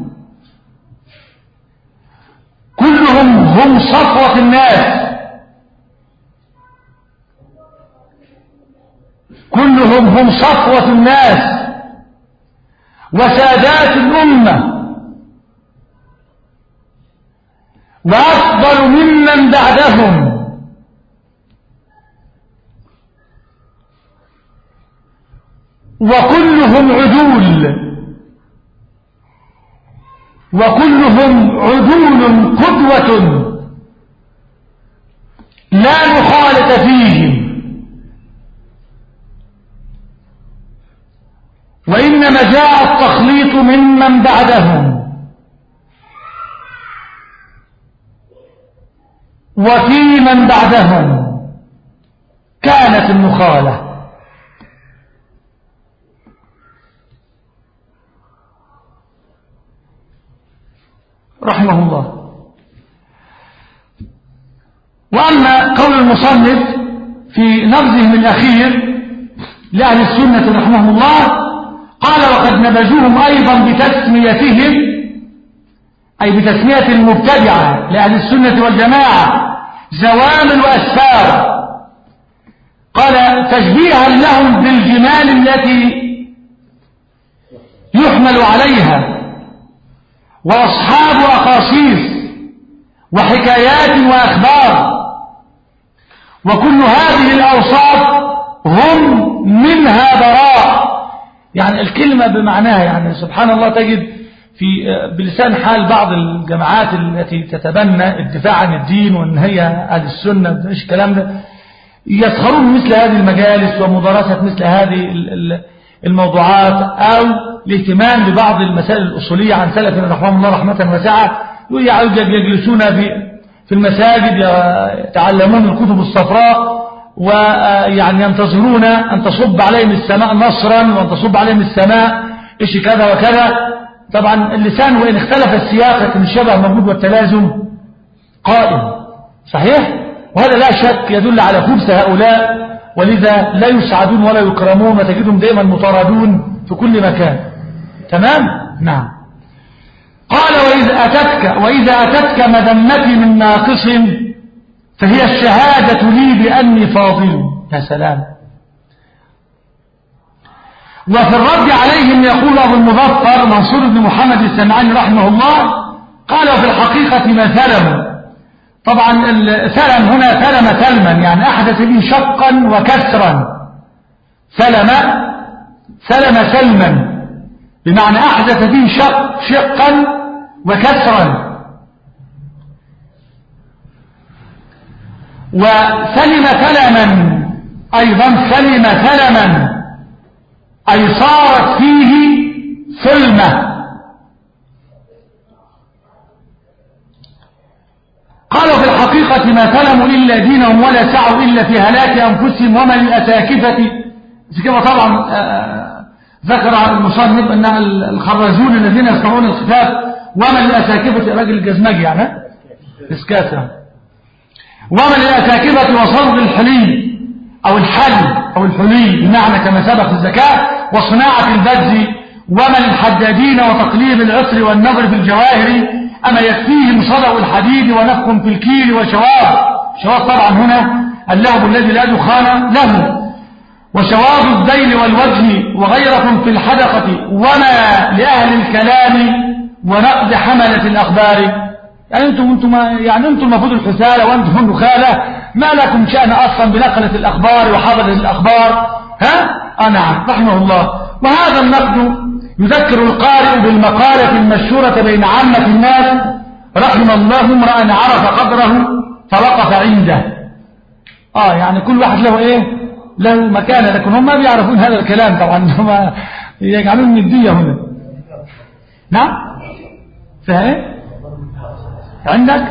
كلهم هم صفوة الناس، كلهم هم صفوة الناس وسادات الأمة، وأفضل ممن بعدهم، وكلهم عدول، وكلهم عدول قدوة لا مخالة فيهم. وإنما جاء التخليط ممن بعدهم، وفي من بعدهم كانت النخالة. رحمه الله. وأما قول المصنف في نبذهم الأخير لأهل السنة رحمه الله قال وقد نبذوهم أيضا بتسميتهم، أي بتسمية المبتدعة لأهل السنة والجماعة زوامل وأسفار. قال تشبيها لهم بالجمال التي يحمل عليها، وأصحاب أقاصيص وحكايات وأخبار، وكل هذه الأوصاف هم منها براء. يعني الكلمة بمعناها، يعني سبحان الله تجد في بلسان حال بعض الجماعات التي تتبنى الدفاع عن الدين وان هي اهل السنة ايش الكلام ده، يسخرون مثل هذه المجالس ومدارسة مثل هذه الموضوعات، او الاهتمام ببعض المسائل الأصولية عن سلفنا رحمهم الله رحمة واسعة، يجلسون في في المساجد يتعلمون الكتب الصفراء، ويعني ينتظرون أن تصب عليهم السماء نصرا وأن تصب عليهم السماء إيش كذا وكذا. طبعا اللسان وإن اختلف السياق لكن الشبه موجود والتلازم قائم صحيح، وهذا لا شك يدل على خبث هؤلاء، ولذا لا يسعدون ولا يكرمون وتجدهم دائما مطاردون في كل مكان. تمام؟ نعم. قال وإذا أتتك وإذا أتتك مذمتي من ناقص فهي الشهادة لي بأني فاضل. يا سلام. وفي الرد عليهم يقول أبو المظفر منصور بن محمد السمعاني رحمه الله قال وفي الحقيقة ما ثلم. طبعا ثلم هنا ثلم ثلما يعني أحدث به شقا وكسرا. ثلم ثلم ثلما بمعنى أحدث به شق شقا وكسرا. وسلم ثلما أيضا سلم ثلما أي صارت فيه ثلمة. قالوا في الحقيقة ما ثلموا إلا دينهم ولا سعوا إلا في هلاك أنفسهم وما للأساكفة. كما طبعا ذكر المصنف أن الخرازون الذين يصنعون الخفاف وما للأساكفة رجل الجزمجي يعني إسكاتها وما للأساكفة وصرغ الحلي أو الحل أو الحلي بمعنى كما سبق في الزكاة وصناعة البز وما للحدادين وتقليب العطر والنظر في الجواهر أما يكفيهم صدع الحديد ونفخ في الكيل وشواظ. شواظ طبعا هنا اللهب الذي لا دخان له وشواظ الذيل والوجه وغيرهم في الحدقة وما لأهل الكلام ونقد حملة الأخبار. يعني أنتم أنتم يعني أنتم المفروض الحسالة وأنتم النخالة ما لكم شأن أصلا بنقلة الأخبار وحضرة الأخبار. ها؟ آه نعم رحمه الله. وهذا النقد يذكر القارئ بالمقالة المشهورة بين عامة الناس رحم الله امرأ عرف قدره فوقف عنده. آه يعني كل واحد له إيه له مكانه، لكن هم ما بيعرفون هذا الكلام طبعا، هم يجعلون ندية هنا. نعم فيها إيه عندك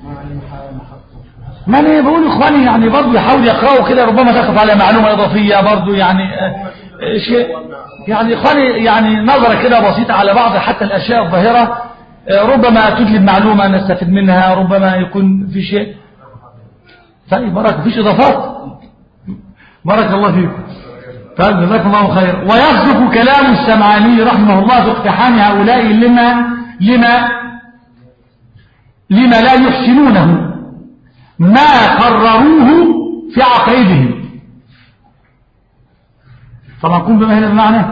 ما أنا بقول إخواني يعني برضو يحاول يقرأوا كده ربما تقف على معلومة إضافية برضو يعني شيء يعني إخواني يعني نظرة كده بسيطة على بعض حتى الأشياء الظاهرة ربما تجلب معلومة نستفيد منها، ربما يكون في شيء. طيب بارك فيش إضافات بارك الله فيكم. طيب جزاكم الله خير. ويصدق كلام السمعاني رحمه الله في اقتحام هؤلاء لما لما لما لا يحسنونه ما قرروه في عقائدهم. طبعا كن بما هنا بمعنى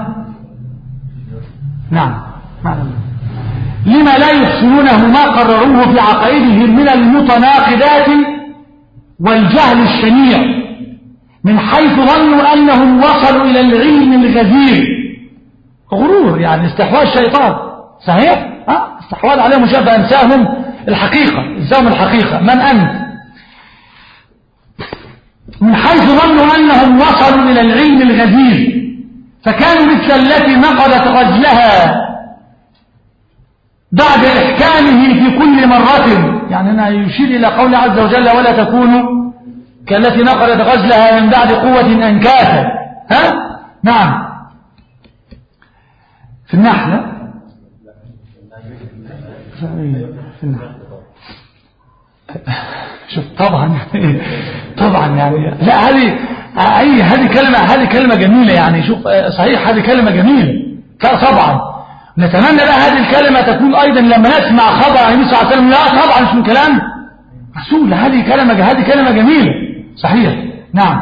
نعم معنى لما لا يحسنونه ما قرروه في عقائدهم من المتناقضات والجهل الشنيع من حيث ظنوا أنهم وصلوا إلى العلم الغزير. غرور يعني استحواذ الشيطان صحيح ها استحواذ عليهم وشاف أنساهم الحقيقة انساهم الحقيقة من أنت من حيث ظنوا أنهم وصلوا إلى العلم الغزير فكانوا مثل التي نقضت غزلها بعد إحكامه في كل مرة. يعني أنا يشير إلى قول عز وجل ولا تكونوا كالتي نقضت غزلها من بعد قوة أنكاثا. ها نعم في النحل في النحل شوف طبعا طبعا يعني لا هذه أي هذه كلمة هذه كلمة جميلة يعني شوف صحيح هذه كلمة جميلة طبعا نتمنى بقى هذه الكلمة تكون أيضا لما نسمع خبر عن النبي صلى الله عليه وسلم لا طبعا اسمه كلام رسول هذه كلمة هذه كلمة جميلة صحيح نعم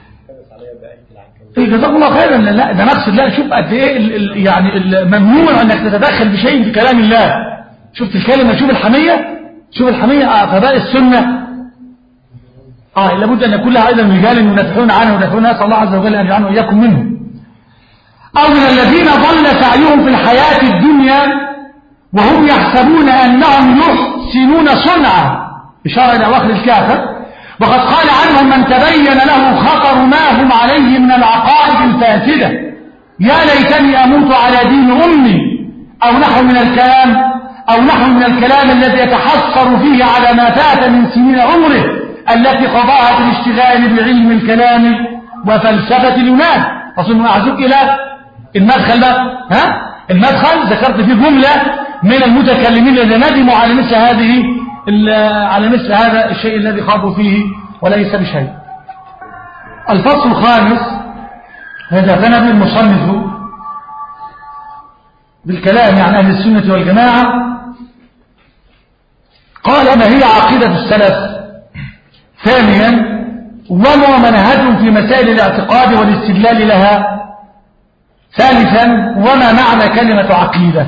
إيه جزاكم الله خيرا. لا ده نقصد لا شوف قد ايه يعني الممنوع انك تتدخل بشيء في كلام الله. شفت الكلمة شوف الحمية شوف الحمية آفباء السنة آه لابد أن يكون لها أيضا رجال ينافحون عنه ويدافعون نسأل الله عز وجل أن يجعلنا وإياكم منهم. أو من الذين ضل سعيهم في الحياة الدنيا وهم يحسبون أنهم يحسنون صنعا إشارة إلى أواخر الكافر. وقد قال عنهم من تبين له خطر ما هم عليه من العقائد الفاسدة يا ليتني أموت على دين أمي، أو نحو من الكلام أو نحو من الكلام الذي يتحسر فيه على ما فات من سنين عمره التي قضاها بالاشتغال بعلم الكلام وفلسفة اليونان. أظن أعزك إلى المدخل ده، ها؟ المدخل ذكرت فيه جملة من المتكلمين الذين ندموا على مثل هذه على مثل هذا الشيء الذي خاضوا فيه وليس بشيء. الفصل الخامس هذا غنى المصنف بالكلام عن أهل السنة والجماعة. قال: ما هي عقيدة السلف؟ ثانيا: وما منهجهم في مسائل الاعتقاد والاستدلال لها؟ ثالثا: وما معنى كلمة عقيدة؟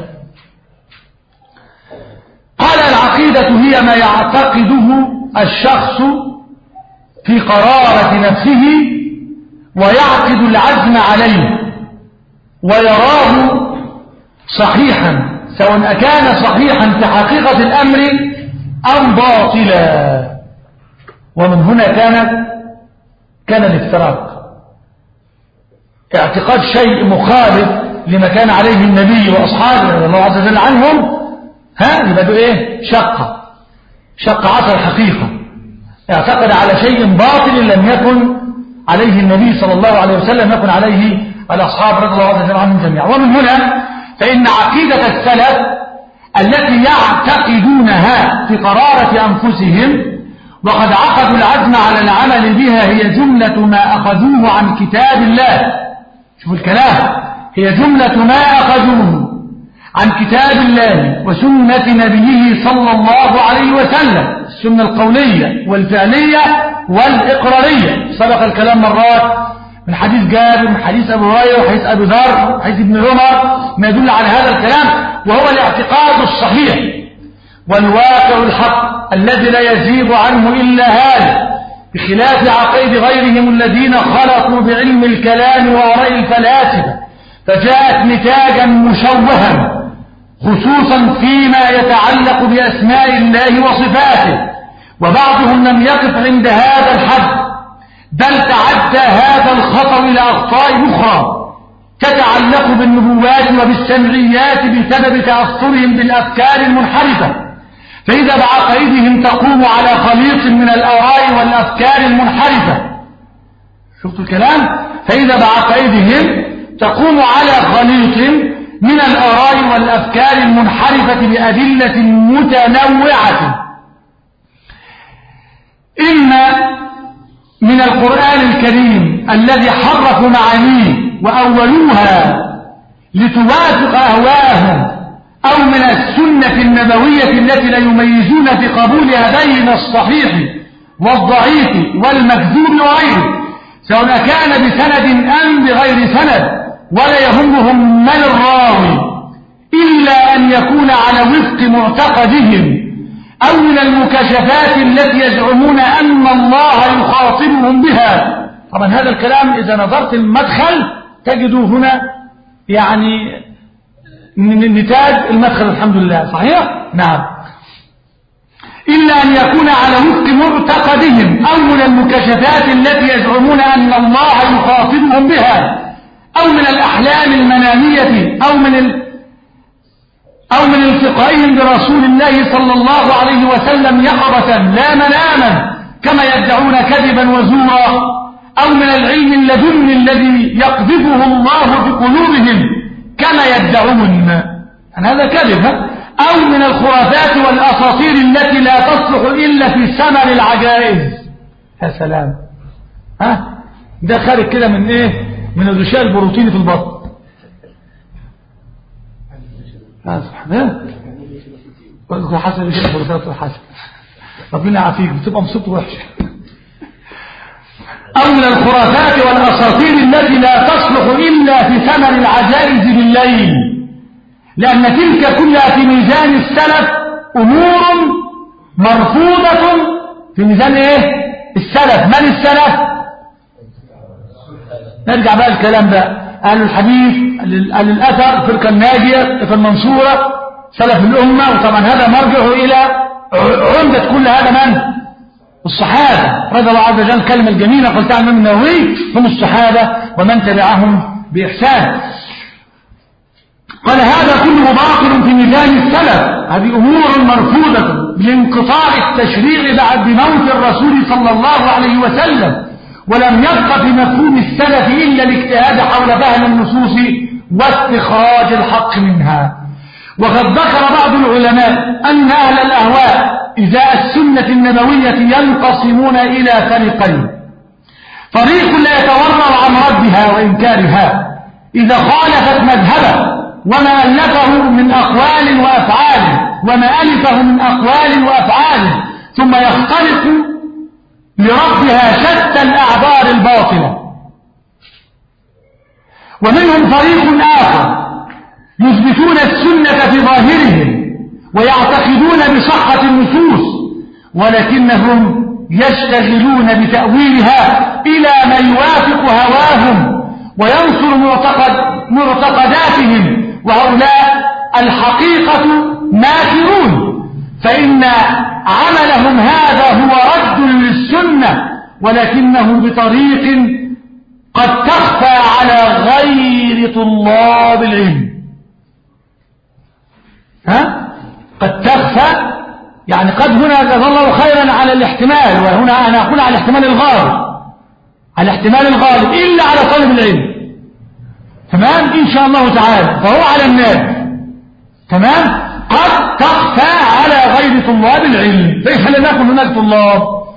قال: العقيدة هي ما يعتقده الشخص في قرارة نفسه ويعقد العزم عليه ويراه صحيحا، سواء كان صحيحا في حقيقة الأمر أم باطلا. ومن هنا كان كان الافتراق، اعتقاد شيء مخالف لما كان عليه النبي وأصحابه رضي الله عز وجل عنهم، ها يبقى ده ايه؟ شق شق عصا الحقيقة، اعتقد على شيء باطل لم يكن عليه النبي صلى الله عليه وسلم، يكن عليه الأصحاب رضي الله عز وجل عنهم جميعا. ومن هنا فإن عقيدة السلف التي يعتقدونها في قرارة أنفسهم وقد عقدوا العزم على العمل بها هي جملة ما أخذوه عن كتاب الله. شوفوا الكلام، هي جملة ما أخذوه عن كتاب الله وسنة نبيه صلى الله عليه وسلم، السنة القولية والفعلية والإقرارية. سبق الكلام مرات من حديث جابر، من حديث أبو هريرة، وحديث أبي ذر، وحديث ابن عمر، ما يدل على هذا الكلام، وهو الاعتقاد الصحيح والواقع الحق الذي لا يزيغ عنه إلا هذا، بخلاف عقيد غيرهم الذين خلطوا بعلم الكلام وآراء الفلاسفة فجاءت نتاجا مشوها، خصوصا فيما يتعلق بأسماء الله وصفاته. وبعضهم لم يقف عند هذا الحد، بل تعدى هذا الخطأ إلى أخطاء أخرى تتعلق بالنبوات وبالسمعيات بسبب تأثرهم بالأفكار المنحرفة، فإذا بعقائدهم تقوم على خليط من الآراء والأفكار المنحرفة. شفتوا الكلام؟ فإذا بعقائدهم تقوم على خليط من الآراء والأفكار المنحرفة بأدلة متنوعة، إما من القرآن الكريم الذي حرفوا معانيه وأولوها لتوافق أهواءهم، أو من السنة النبوية التي لا يميزون في قبولها بين الصحيح والضعيف والمكذوب وغيره، سواء كان بسند أم بغير سند، ولا يهمهم من الراوي إلا أن يكون على وفق معتقدهم، أو من المكاشفات التي يزعمون أن الله يخاطبهم بها. طبعا هذا الكلام إذا نظرت المدخل تجدوا هنا يعني نتاج المدخل، الحمد لله صحيح؟ نعم. إلا أن يكون على وفق معتقدهم، أو من المكاشفات التي يزعمون أن الله يخاطبهم بها، أو من الأحلام المنامية، أو من ال أو من التقائهم برسول الله صلى الله عليه وسلم يقظة لا مناما كما يدعون كذبا وزورا، أو من العلم اللدني الذي يقذفه الله في قلوبهم كما يدعون، يعني هذا كذب، أو من الخرافات والأساطير التي لا تصلح إلا في ثمر العجائز. يا سلام، ها ده خارج كده من إيه؟ من الغشاء البروتيني في البطن. ها حسن الشيخ ولا حسن ربنا يعافيك، بتبقى مصيبته وحشه. أو من الخرافات والأساطير التي لا تصلح إلا في ثمر العجائز بالليل، لأن تلك كلها في ميزان السلف أمور مرفوضة. في ميزان إيه؟ السلف. من السلف؟ نرجع بقى الكلام بقى، أهل الحديث، أهل الأثر، فرقة الناجية، في المنصورة، سلف الأمة. وطبعا هذا مرجعه إلى عمدة كل هذا من؟ الصحابة رضي الله عز وجل. الكلمة الجميلة قلتها الإمام النووي هم الصحابة ومن تبعهم بإحسان. قال هذا كله باطل في ميزان السلف، هذه أمور مرفوضة بانقطاع التشريع بعد موت الرسول صلى الله عليه وسلم، ولم يبق في مفهوم السلف إلا الاجتهاد حول فهم النصوص واستخراج الحق منها. وقد ذكر بعض العلماء أن أهل الأهواء إزاء السنة النبوية ينقسمون إلى فريقين: فريق لا يتورع عن ردها وإنكارها إذا خالفت مذهبه وما ألفه من أقوال وأفعال وما ألفه من أقوال وأفعال، ثم يختلق لربها شتى الأعذار الباطلة. ومنهم فريق آخر يثبتون السنة في ظاهرهم ويعتقدون بصحة النصوص، ولكنهم يشتغلون بتأويلها إلى ما يوافق هواهم وينصر معتقد معتقداتهم، وهؤلاء الحقيقة ماكرون، فإن عملهم هذا هو رد للسنة، ولكنه بطريق قد تخفى على غير طلاب العلم. ها؟ قد تخفى، يعني قد هنا جزا الله خيرا على الاحتمال، وهنا أنا أقول على الاحتمال الغالب، على الاحتمال الغالب إلا على طالب العلم، تمام؟ إن شاء الله تعالى، فهو على الناس، تمام؟ قد تخفى على غير طلاب العلم، فإن لم يكن هناك طلاب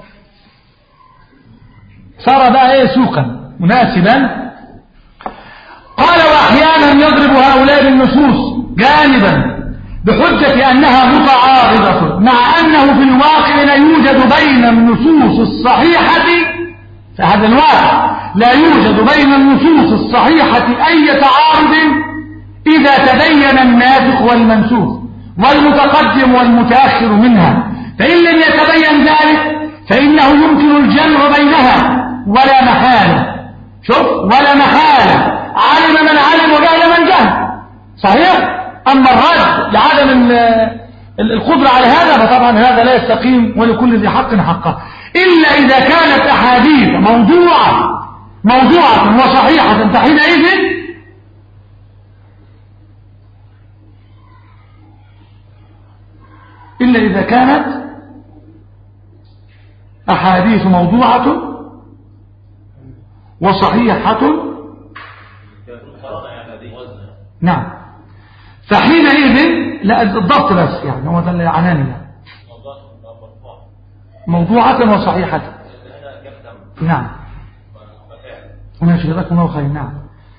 صار بقى إيه سوقا مناسبا. قال وأحيانا يضرب هؤلاء بالنصوص جانبا بحجة أنها متعارضة، مع أنه في الواقع لا يوجد بين النصوص الصحيحة، في هذا الواقع لا يوجد بين النصوص الصحيحة أي تعارض إذا تبين الناسخ والمنسوخ والمتقدم والمتأخر منها، فإن لم يتبين ذلك فإنه يمكن الجمع بينها ولا محالة. شوف، ولا محالة، علم من علم وجهل من جهل، صحيح؟ أما الرد لعدم القدرة على هذا فطبعا هذا لا يستقيم، ولكل ذي حق حقه، إلا إذا كانت أحاديث موضوعة موضوعة وصحيحة، فحينئذ إلا إذا كانت أحاديث موضوعة وصحيحة، نعم، فحينئذ لا الضبط بس، يعني هو ده اللي عناني، موضوعة وصحيحة، نعم، وماشي جزاكم الله خير، نعم.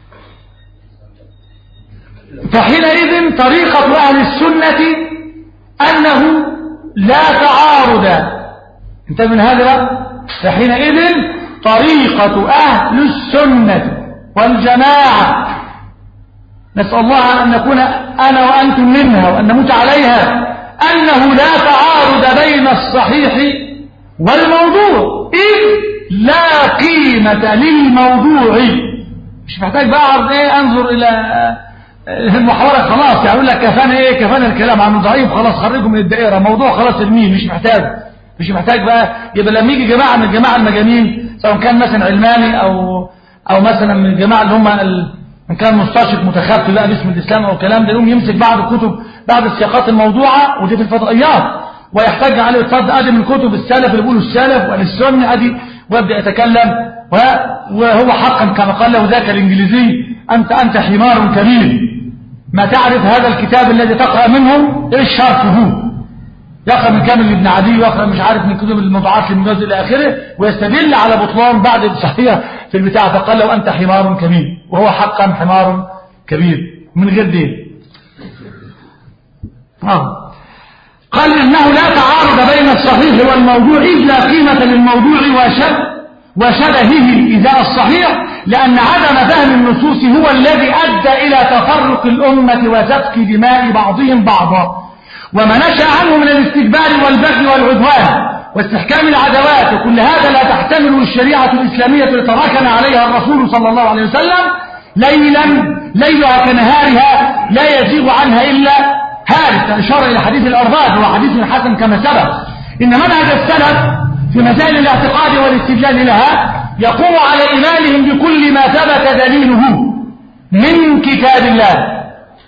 فحينئذ طريقة أهل السنة أنه لا تعارض، انت من هذا، فحينئذ طريقة أهل السنة والجماعة، نسأل الله أن نكون أنا وأنتم منها وأن نموت عليها، أنه لا تعارض بين الصحيح والموضوع، إذ لا قيمة للموضوع. مش محتاج بقى أعرض إيه، أنظر إلى المحاورة خلاص، يعني يقول لك كفانا إيه، كفانا الكلام عنه ضعيف خلاص خرجه من الدائرة، موضوع خلاص ارميه، مش محتاج مش محتاج بقى. يبقى لما يجي جماعة من الجماعة المجانين، سواء كان مثلا علماني أو أو مثلا من الجماعة اللي هم من كان مستشرق متخفي بقى باسم الإسلام أو الكلام ده، يقوم يمسك بعض الكتب بعض السياقات الموضوعة ودي في الفضائيات، ويحتاج عليه الفضل أدي من كتب السلف اللي بيقولوا السلف والسنة أدي، ويبدأ يتكلم، وهو حقا كما قال له ذاك الإنجليزي أنت أنت حمار كبير، ما تعرف هذا الكتاب الذي تقرأ منه إيش شرطه، يقرأ من كامل ابن عدي ويقرأ مش عارف من كتب الموضوعات للمجاز إلى آخره، ويستدل على بطلان بعد الصحيح في البتاع، فقال له أنت حمار كبير، وهو حقا حمار كبير من غير دين. آه. قال إنه لا تعارض بين الصحيح والموضوع، إذ لا قيمة للموضوع وشبه وشبهه إزاء الصحيح، لأن عدم فهم النصوص هو الذي أدى إلى تفرق الأمة وسفك دماء بعضهم بعضا، وما نشأ عنه من الاستكبار والبغي والعدوان واستحكام العدوات، وكل هذا لا تحتمل الشريعة الإسلامية لتركنا عليها الرسول صلى الله عليه وسلم ليلا ليلها كنهارها، لا يزيغ عنها إلا هالك. أشار إلى حديث الأرباد وحديث حسن كما سبق. إن منهج السلف في مسائل الاعتقاد والاستدلال لها يقوم على إيمانهم بكل ما ثبت دليله من كتاب الله،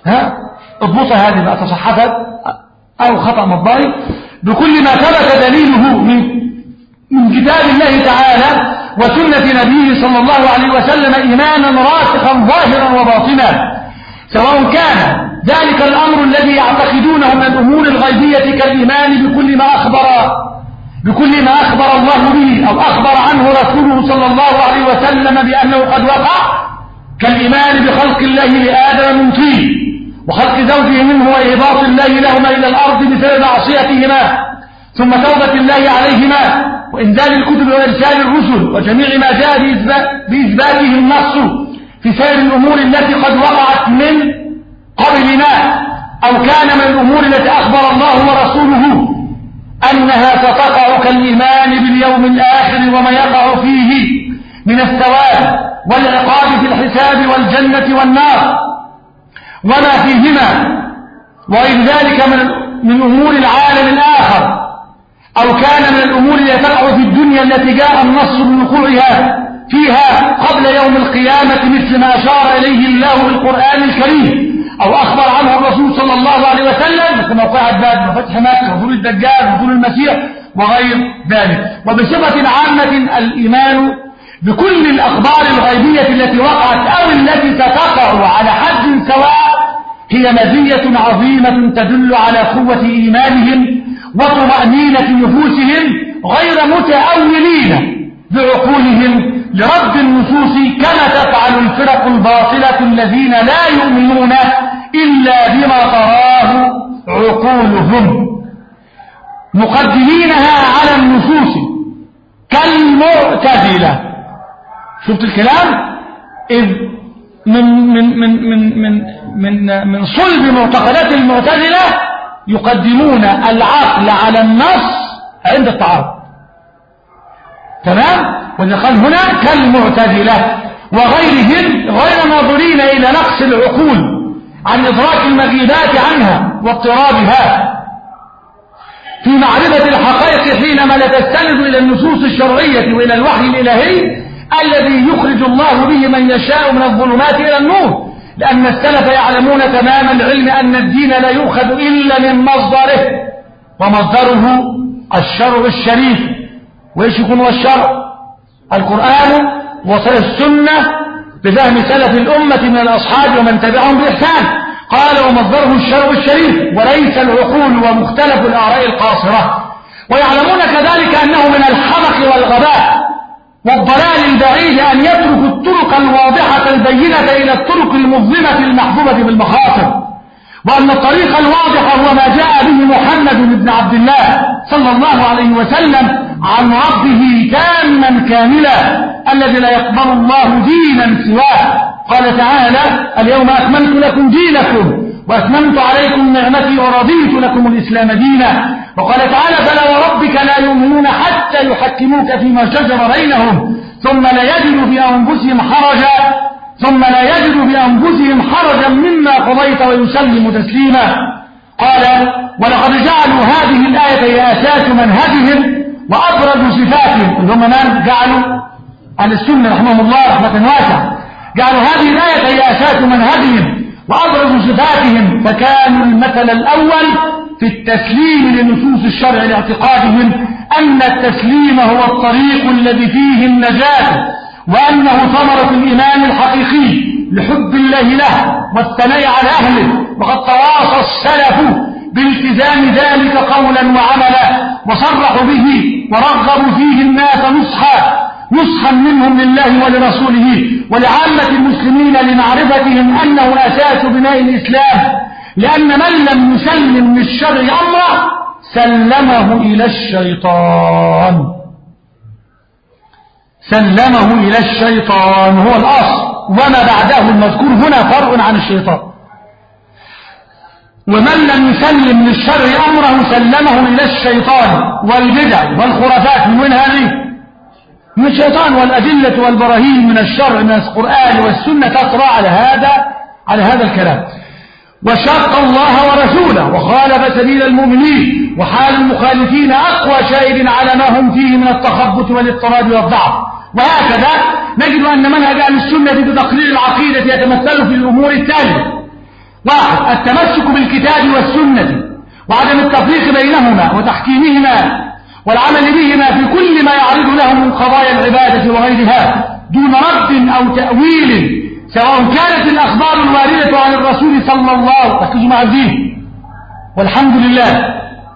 ها اضبطها هذه بقى تصحفت أو خطأ مطبعي. بكل ما ثبت دليله من من كتاب الله تعالى وسنة نبيه صلى الله عليه وسلم إيمانا راسخا ظاهرا وباطنا، سواء كان ذلك الأمر الذي يعتقدونه من الأمور الغيبية كالإيمان بكل ما أخبر بكل ما أخبر الله به أو أخبر عنه رسوله صلى الله عليه وسلم بأنه قد وقع، كالإيمان بخلق الله لآدم من طين وخلق زوجه منه وإهباط الله لهما إلى الأرض بسبب معصيتهما ثم توبة الله عليهما وإنزال الكتب وإرسال الرسل وجميع ما جاء بإثباته النص في سائر الأمور التي قد وقعت من قبلنا أو كان من الأمور التي أخبر الله ورسوله أنها ستقع كالإيمان باليوم الآخر وما يقع فيه من الثواب والعقاب في الحساب والجنة والنار وما فيهما وغير ذلك من من أمور العالم الآخر، أو كان من الأمور التي تقع في الدنيا التي جاء النص بوقوعها فيها قبل يوم القيامة مثل ما أشار إليه الله في القرآن الكريم أو أخبر عنه الرسول صلى الله عليه وسلم مثل موقع بدر وفتح مكة وظهور الدجال وظهور المسيح وغير ذلك. وبصفة عامة الإيمان بكل الأخبار الغيبية التي وقعت أو التي ستقع على حد سواء هي مزية عظيمة تدل على قوة إيمانهم وطمأنينة نفوسهم غير متأولين بعقولهم لرد النصوص كما تفعل الفرق الباطلة الذين لا يؤمنون إلا بما تراه عقولهم مقدمينها على النصوص كالمعتزلة. شفت الكلام؟ إذ من من من من من من من صلب معتقدات المعتزلة يقدمون العقل على النص عند التعارض. تمام؟ وإذا قال هنا كالمعتزلة وغيرهم غير ناظرين إلى نقص العقول عن إدراك المغيبات عنها واضطرابها في معرفة الحقائق حينما لا تستند إلى النصوص الشرعية وإلى الوحي الإلهي الذي يخرج الله به من يشاء من الظلمات إلى النور، لأن السلف يعلمون تمام العلم أن الدين لا يؤخذ إلا من مصدره ومصدره الشرع الشريف. وإيش يكون الشرع؟ القرآن والسنة بفهم سلف الأمة من الأصحاب ومن تبعهم بإحسان. قال ومصدره الشرع الشريف وليس العقول ومختلف الآراء القاصرة. ويعلمون كذلك أنه من الحمق والغباء والضلال البعيد أن يترك الطرق الواضحة البينة إلى الطرق المظلمة المحفوظة بالمخاطر، وأن الطريق الواضح هو ما جاء به محمد بن عبد الله صلى الله عليه وسلم عن ربه تاما كاملا الذي لا يقبل الله دينا سواه. قال تعالى اليوم أكملت لكم دينكم وأتممت عليكم نعمتي ورضيت لكم الإسلام دينا. وقال تعالى فلا وربك لا يؤمنون حتى يحكموك فيما شجر بينهم ثم لا يجدوا بأنفسهم حرجا ثم لا يجدوا بأنفسهم حرجا مما قضيت ويسلموا تسليما. قال ولقد جعلوا هذه الآية هي أساس منهجهم وأبرز صفاتهم، اللي هم من جعلوا أهل السنة رحمهم الله رحمة واسعة، جعلوا هذه الآية هي أساس منهجهم وأبرز صفاتهم، فكانوا المثل الأول في التسليم لنصوص الشرع لاعتقادهم أن التسليم هو الطريق الذي فيه النجاة، وأنه ثمرة الإيمان الحقيقي لحب الله له والثناء على أهله. وقد تواصى السلف بالتزام ذلك قولا وعملا وصرحوا به ورغبوا فيه الناس نصحا نصحا منهم لله ولرسوله ولعامة المسلمين لمعرفتهم أنه أساس بناء الإسلام، لأن من لم يسلم للشرع أمره سلمه إلى الشيطان سلمه إلى الشيطان هو الأصل، وما بعده المذكور هنا فرع عن الشيطان. ومن لم يسلم للشرع أمره سلمه إلى الشيطان والبدع والخرافات. من وين هذه؟ من الشيطان. والأدلة والبراهين من الشرع من القرآن والسنة تطرأ على هذا على هذا الكلام. وشاق الله ورسوله وخالف سبيل المؤمنين، وحال المخالفين أقوى شاهد على ما هم فيه من التخبط والاضطراب والضعف. وهكذا نجد أن منهج أهل السنة في تقرير العقيدة يتمثل في الأمور التالية: واحد التمسك بالكتاب والسنة وعدم التفريق بينهما وتحكيمهما والعمل بهما في كل ما يعرض له من قضايا العبادة وغيرها دون رد أو تأويل، سواء كانت الأخبار الواردة عن الرسول صلى الله عليه وسلم مع الدين والحمد لله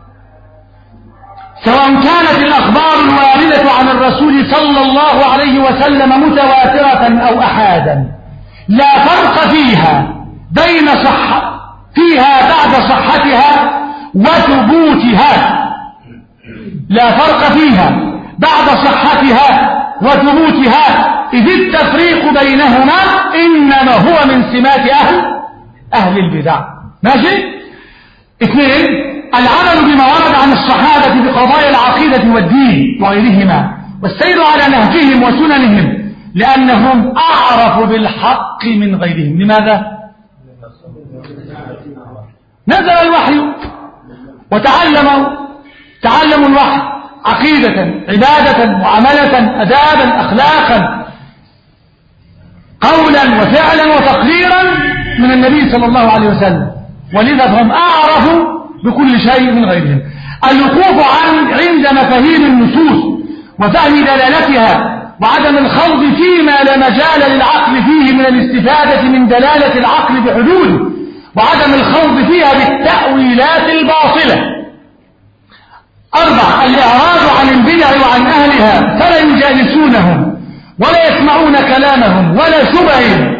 سواء كانت الأخبار الواردة عن الرسول صلى الله عليه وسلم متواترة أو أحادا لا فرق فيها بين صح فيها بعد صحتها وثبوتها لا فرق فيها بعد صحتها وثبوتها إذ التفريق بينهما إنما هو من سمات أهل أهل البدع. ماشي؟ اثنين العمل بما ورد عن الصحابة بقضايا العقيدة والدين وغيرهما والسير على نهجهم وسننهم لأنهم أعرفوا بالحق من غيرهم. لماذا؟ نزل الوحي وتعلموا تعلموا الوحي عقيدة عبادة معاملة أدابا أخلاقا قولا وفعلا وتقريرا من النبي صلى الله عليه وسلم، ولذا فهم أعرفوا بكل شيء من غيرهم. الوقوف عن عند مفاهيم النصوص وفهم دلالتها وعدم الخوض فيما لا مجال للعقل فيه من الاستفادة من دلالة العقل بحدوده وعدم الخوض فيها بالتأويلات الباطلة. أربع الإعراض عن البدع وعن أهلها فلا يجالسونهم ولا يسمعون كلامهم ولا شبههم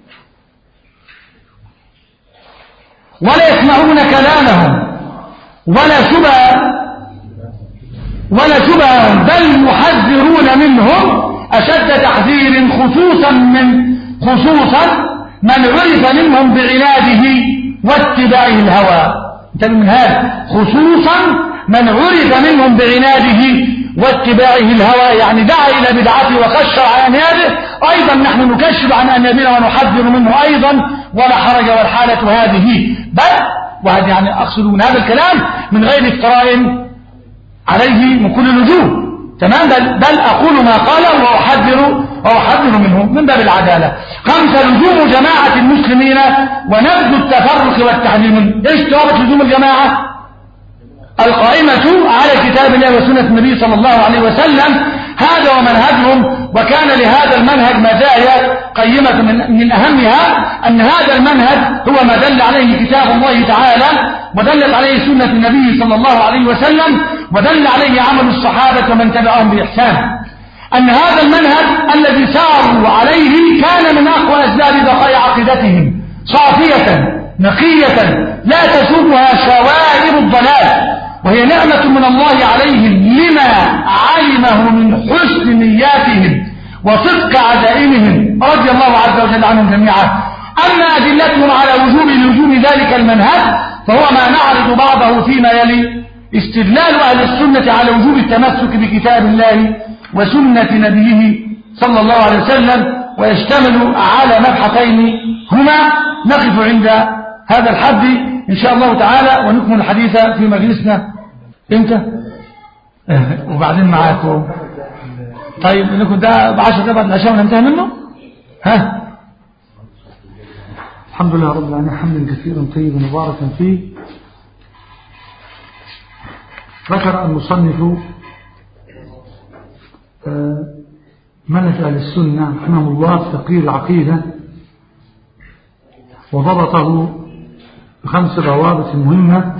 ولا يسمعون كلامهم ولا شبه ولا شبههم بل يحذرون منهم أشد تحذير خصوصا من خصوصا من عرف منهم بعناده واتباعه الهوى. انتبه من هذا، خصوصا من عرف منهم بعناده واتباعه الهوى، يعني دعا إلى بدعته وكشر عن أنيابه، أيضا نحن نكشف عن أنيابنا ونحذر منه أيضا ولا حرج والحالة هذه. بل وهذا يعني أقصد من هذا الكلام من غير افتراء عليه من كل الوجوه، تمام، بل, بل أقول ما قاله وأحذر وأحذر منه من باب العدالة. خمسة لزوم جماعة المسلمين ونبذ التفرق والتحليل. ايش توابط لزوم الجماعة؟ القائمة على كتاب الله وسنة النبي صلى الله عليه وسلم، هذا ومنهجهم. وكان لهذا المنهج مزايا قيمة من, من أهمها أن هذا المنهج هو ما دل عليه كتاب الله تعالى ودلت عليه سنة النبي صلى الله عليه وسلم ودل عليه عمل الصحابة ومن تبعهم بإحسان. أن هذا المنهج الذي ساروا عليه كان من أقوى أسباب بقاء عقيدتهم صافية نقية لا تشوبها شوائب الضلال، وهي نعمة من الله عليهم لما علمه من حسن نياتهم وصدق عزائمهم رضي الله عز وجل عنهم جميعا. أما أدلتهم على وجوب لزوم ذلك المنهج فهو ما نعرض بعضه فيما يلي. استدلال أهل السنة على وجوب التمسك بكتاب الله وسنة نبيه صلى الله عليه وسلم، ويشتمل على مبحثين هما. نقف عند هذا الحد إن شاء الله تعالى ونكمل الحديث في مجلسنا امتى وبعدين معاكم. طيب انكم ده بعشر بعد العشاء وننتهي منه. ها الحمد لله رب العالمين حمدا كثيرا طيبا مباركا فيه. ذكر المصنف منهج أهل السنة رحمه الله في تقرير العقيدة، وضبطه بخمس ضوابط مهمة.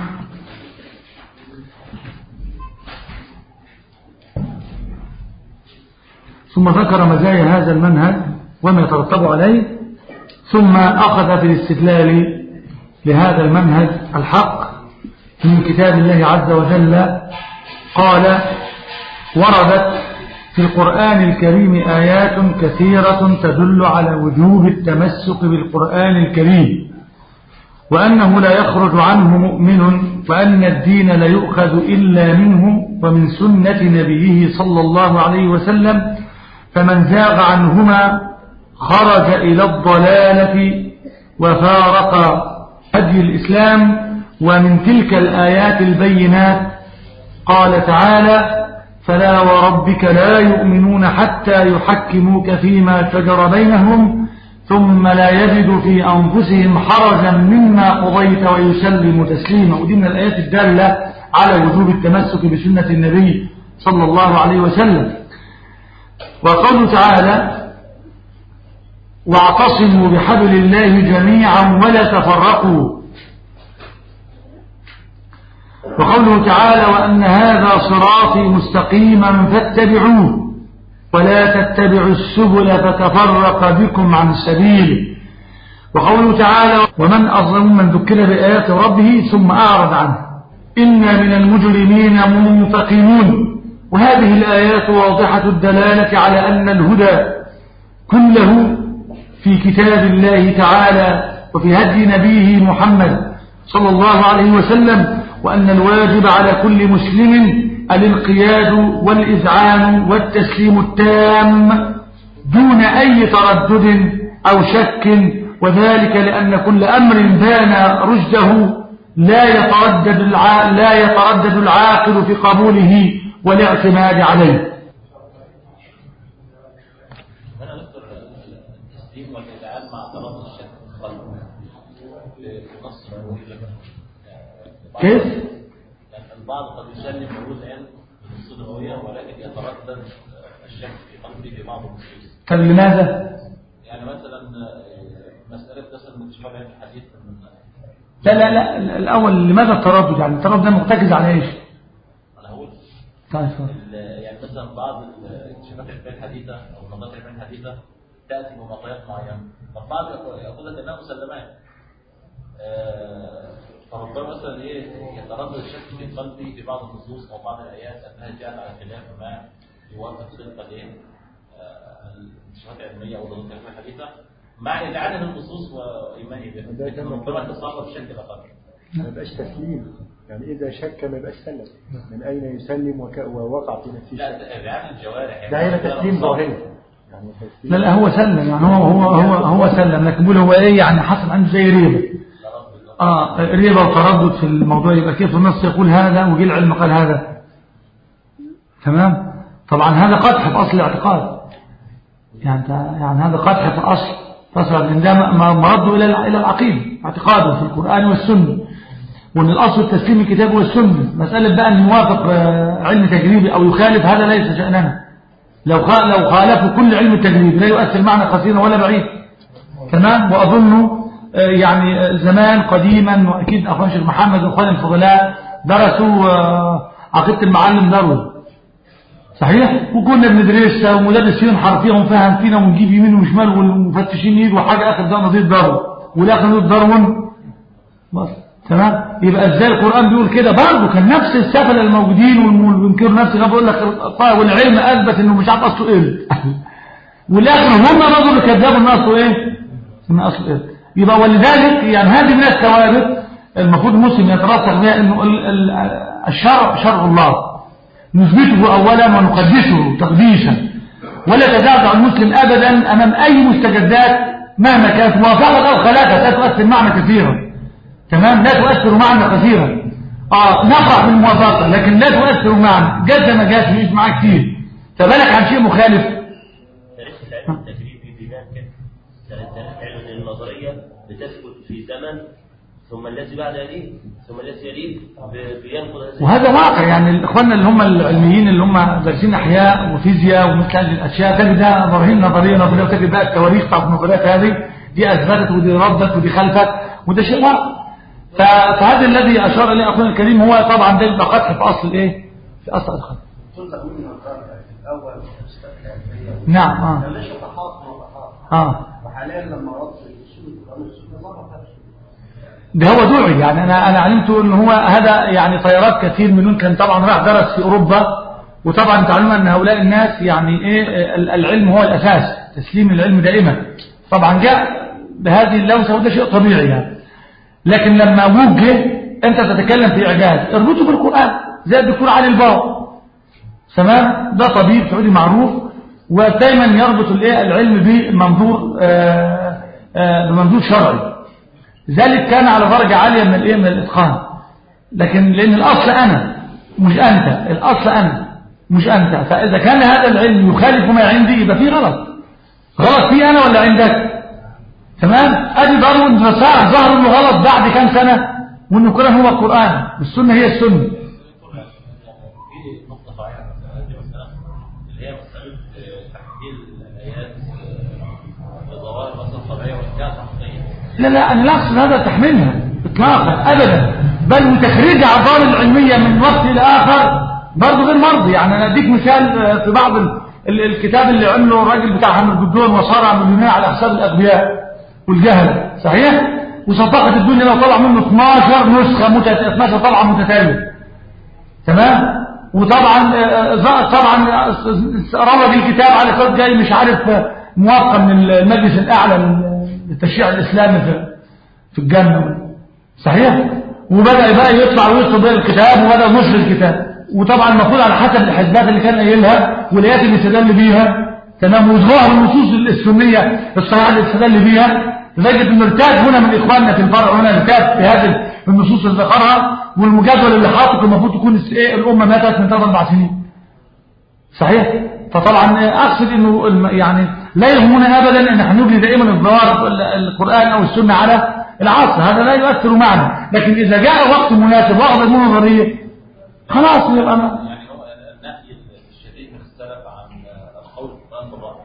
ثم ذكر مزايا هذا المنهج وما يترتب عليه، ثم أخذ في الاستدلال لهذا المنهج الحق من كتاب الله عز وجل. قال: وردت في القرآن الكريم آيات كثيرة تدل على وجوب التمسك بالقرآن الكريم، وأنه لا يخرج عنه مؤمن، وأن الدين لا يؤخذ إلا منه ومن سنة نبيه صلى الله عليه وسلم، فمن زاغ عنهما خرج إلى الضلالة وفارق هدي الإسلام. ومن تلك الآيات البينات قال تعالى: فلا وربك لا يؤمنون حتى يحكموك فيما شجر بينهم ثم لا يجد في أنفسهم حرجا مما قضيت ويسلم تسليما. ودي من الآيات الدالة على وجوب التمسك بسنة النبي صلى الله عليه وسلم. وقوله تعالى واعتصموا بحبل الله جميعا ولا تفرقوا. وقوله تعالى وأن هذا صراطي مستقيما فاتبعوه ولا تتبعوا السبل فتفرق بكم عن سبيله. وقوله تعالى ومن أظلم من ذكر بآيات ربه ثم أعرض عنه إنا من المجرمين منتقمون. وهذه الآيات واضحة الدلالة على أن الهدى كله في كتاب الله تعالى وفي هدي نبيه محمد صلى الله عليه وسلم، وأن الواجب على كل مسلم الانقياد والإذعان والتسليم التام دون أي تردد أو شك، وذلك لأن كل أمر بان رشده لا يتردد لا يتردد العاقل في قبوله والاعتماد عليه. كيف؟ البعض قد يسلم جزءا من الصدقية ولكن يتردد الشك في قلبه في بعض النصوص. طب لماذا؟ يعني مثلا مسألة مثلا مش فاهم الحديث لا لا لا الأول لماذا التردد؟ يعني التردد ده مرتكز على ايش؟ أنا هقول طيب يعني مثلا بعض الاكتشافات العلمية الحديثة أو النظريات العلمية الحديثة تأتي بمعطيات معينة، فالبعض يقول كأنها مسلمات. فربما مثلا ايه يتردد الشك في قلبي في بعض النصوص او بعض الايات انها جاءت على خلاف ما يوافق صدق الايه الاكتشافات العلميه او النظريات العلميه الحديثه مع اذعان النصوص وايماني بها، لكن ربما يتصرف بشكل اخر. ما يبقاش تسليم، يعني اذا شك ما يبقاش سلم. من اين يسلم ووقع في نفسه؟ لا اذعان الجوارح ده هنا تسليم ظاهري. لا لا هو سلم، يعني هو هو هو هو سلم، لكن بيقول هو ايه يعني حصل عنده زي ريبه. اه ريبه وتردد في الموضوع، يبقى كيف النص يقول هذا وجي العلم قال هذا؟ تمام. طبعا هذا قدح في اصل الاعتقاد، يعني يعني هذا قدح في اصل فصل ان ده مرده الى الى العقيده، اعتقاده في القران والسنه، وان الاصل التسليم الكتاب والسنه. مساله بقى ان يوافق علم تجريبي او يخالف هذا ليس شأننا. لو لو خالفوا كل علم التجريب لا يؤثر معنى قصير ولا بعيد. تمام. واظن يعني زمان قديما واكيد اخوان شيخ محمد واخوان الفضلاء درسوا عقيده المعلم داروين، صحيح، وكنا بندرسها ومدرسين حرفيهم فهم فينا ونجيب يمين وشمال والمفتشين يجوا حاجه اخر ده نظير داروين والاخر نظير داروين بس. تمام. يبقى ازاي القران بيقول كده؟ برضه كان نفس السفله الموجودين والمنكر نفس اللي بقول لك والعلم اثبت انه مش عارف اصله ايه والاخر هم برضه اللي كذبوا ان اصله ايه؟ ان اصله ايه؟ يبقى ولذلك يعني هذه من الثوابت المفروض المسلم يترسخ بها انه الشرع شرع الله نثبته اولا ونقدسه تقديسا، ولا تزعزع المسلم ابدا امام اي مستجدات مهما كانت موافقه او خلافه لا تؤثر معنا كثيرا. تمام. لا تؤثر معنا كثيرا. اه نفرح بالموافقه لكن لا تؤثر معنا، جد ما جاش مش معاه كثير، فبالك عن شيء مخالف. النظرية بتثبت في زمن ثم الذي بعد يليه ثم الذي يليه بينقض، وهذا واقع. يعني اخواننا اللي هم العلميين اللي هم دارسين احياء وفيزياء ومثل هذه الاشياء تجد ده ظاهرين نظريه نظريه، وتجد بقى التواريخ بتاعت النظريات هذه دي اثبتت ودي ردت ودي خلفت، وده شيء واقع. فهذا الذي اشار اليه اخونا الكريم هو طبعا ده يبقى قدح في اصل ايه؟ في اصل الخلق. نعم. اه اه وحاليا لما رد اصول القران والسنه ظهر ده هو دعي. يعني انا انا علمت ان هو هذا يعني طيارات كثير منهم كان طبعا راح درس في اوروبا، وطبعا تعلم ان هؤلاء الناس يعني ايه العلم هو الاساس، تسليم العلم دائما. طبعا جاء بهذه اللوثه وده شيء طبيعي يعني. لكن لما وجه انت تتكلم في اعجاز اربطه بالقران زي الدكتور علي الباو، تمام، ده طبيب سعودي معروف ودايما يربط الايه العلم بمنظور آآ آآ بمنظور شرعي، ذلك كان على درجه عاليه من الايه من الاتقان. لكن لان الاصل انا مش انت، الاصل انا مش انت، فاذا كان هذا العلم يخالف ما عندي يبقى فيه غلط. غلط فيه انا ولا عندك؟ تمام. ادي ضرب انتصار ظهر انه غلط بعد كام سنة وانه القرآن هو القرآن والسنة هي السنة. في نقطة صحيحة اللي هي مسألة تحديد الآيات بظواهر مثلا طبيعية وإنجاز حقيقية. لا لا أنا لا أقصد هذا تحملها إطلاقا أبدا، بل وتخريج أعضاء العلمية من وقت إلى آخر برضه غير مرضي. يعني أنا أديك مثال في بعض الكتاب اللي عمله الراجل بتاع حمد الجدون وصار مليونير على حساب الأغبياء والجهل، صحيح؟ وصفقة الدنيا لو طلع منه اثناشر نسخة متت... اثناشر طبعة متتالية، تمام. وطبعا طبعا روج الكتاب على صوت جاي مش عارف موافقة من المجلس الأعلى للتشريع الإسلامي في في الجنة، صحيح. وبدأ بقى يطلع ويطلب بقى الكتاب وبدأ نشر الكتاب، وطبعا المفروض على حسب الحسبات اللي كان قايلها والآيات اللي استدل بيها، تمام، وظهور النصوص السنية الصحيحة اللي استدل بيها، لدرجة انه ارتاد هنا من اخواننا في الفرع هنا ارتاد في هذه النصوص اللي ذكرها، والمجادله اللي حاطط المفروض تكون الامه ماتت من ثلاث اربع سنين، صحيح. فطبعا اقصد انه يعني لا يهمنا ابدا ان احنا نبني دائما الظواهر القران او السنه على العصر، هذا لا يؤثر معنا. لكن اذا جاء وقت مناسب واخذ النظريه خلاص يبقى يعني هو النهي الشديد من السلف عن القول في القران بالراي.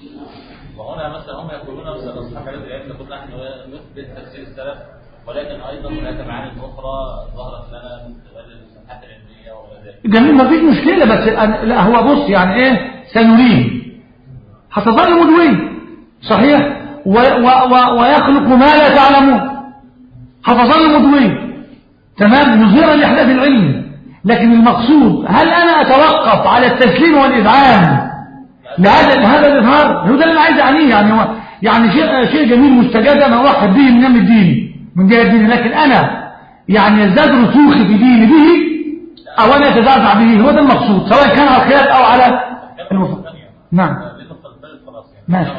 وهنا مثلا هم يقولون مثلا اصحاب علم العلم كنا نحن نثبت تفسير السلف، ولكن ايضا هناك معاني اخرى ظهرت لنا من خلال الابحاث العلميه وغير ذلك. جميل، ما فيش مشكله، بس أنا لا هو بص يعني ايه سنريه هتظل مدويه، صحيح، و و و ويخلق ما لا تعلمون، هتظل مدويه، تمام، مظهرا لاحداث العلم. لكن المقصود هل انا اتوقف على التسليم والاذعان لهذا هذا الاظهار؟ هو ده اللي انا عايز اعنيه. يعني هو يعني شيء شيء جميل مستجد انا ارحب به من يوم الدين من جهه الدين، لكن انا يعني يزداد رسوخي في ديني به او انا اتزعزع به، هو ده المقصود، سواء كان على الخلاف او على المفروض. نعم ماشي.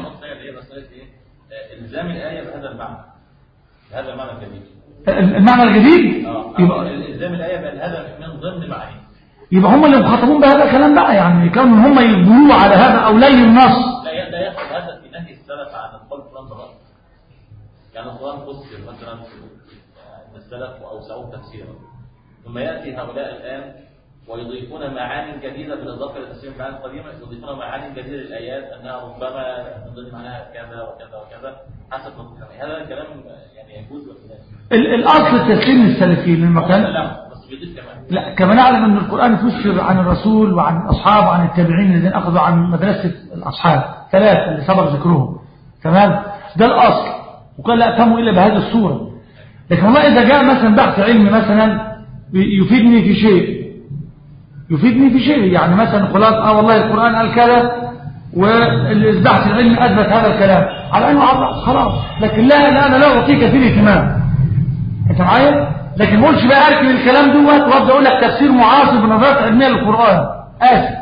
الزام الايه بهذا المعنى، بهذا المعنى الجديد، المعنى الجديد يبقى الزام الايه بهذا من ضمن معانيه، يبقى هم اللي مخاطبون بهذا الكلام بقى، يعني كانوا هم يجبروه على هذا او لي النص. لا لا ياخذ هذا في نهي السلف عن القول فلان بالراي. يعني القران فسر مثلا السلف واوسعوه تفسيرا، ثم ياتي هؤلاء الان ويضيفون معاني جديده بالاضافه لتفسير المعاني القديمه، يضيفون معاني جديده للايات انها ربما من ضمن معناها كذا وكذا وكذا حسب ما هذا الكلام يعني يجوز ولا الاصل التسليم للسلفيين المكان. لا بس بيضيف كمان لا كما نعلم ان القران فسر عن الرسول وعن اصحابه وعن التابعين الذين اخذوا عن مدرسه الاصحاب ثلاثه اللي سبق ذكرهم، تمام، ده الاصل، وقال لا افهموا الا بهذه الصوره. لكن والله اذا جاء مثلا بحث علمي مثلا يفيدني في شيء يفيدني في شيء يعني مثلا خلاص اه والله القران قال كذا والبحث العلمي اثبت هذا الكلام على انه عبر خلاص، لكن لا لا انا لا اعطيك فيه اهتمام، انت معايا؟ لكن ما اقولش بقى اركن الكلام دوت وابدا اقول لك تفسير معاصر بنظرات علميه للقران. اسف.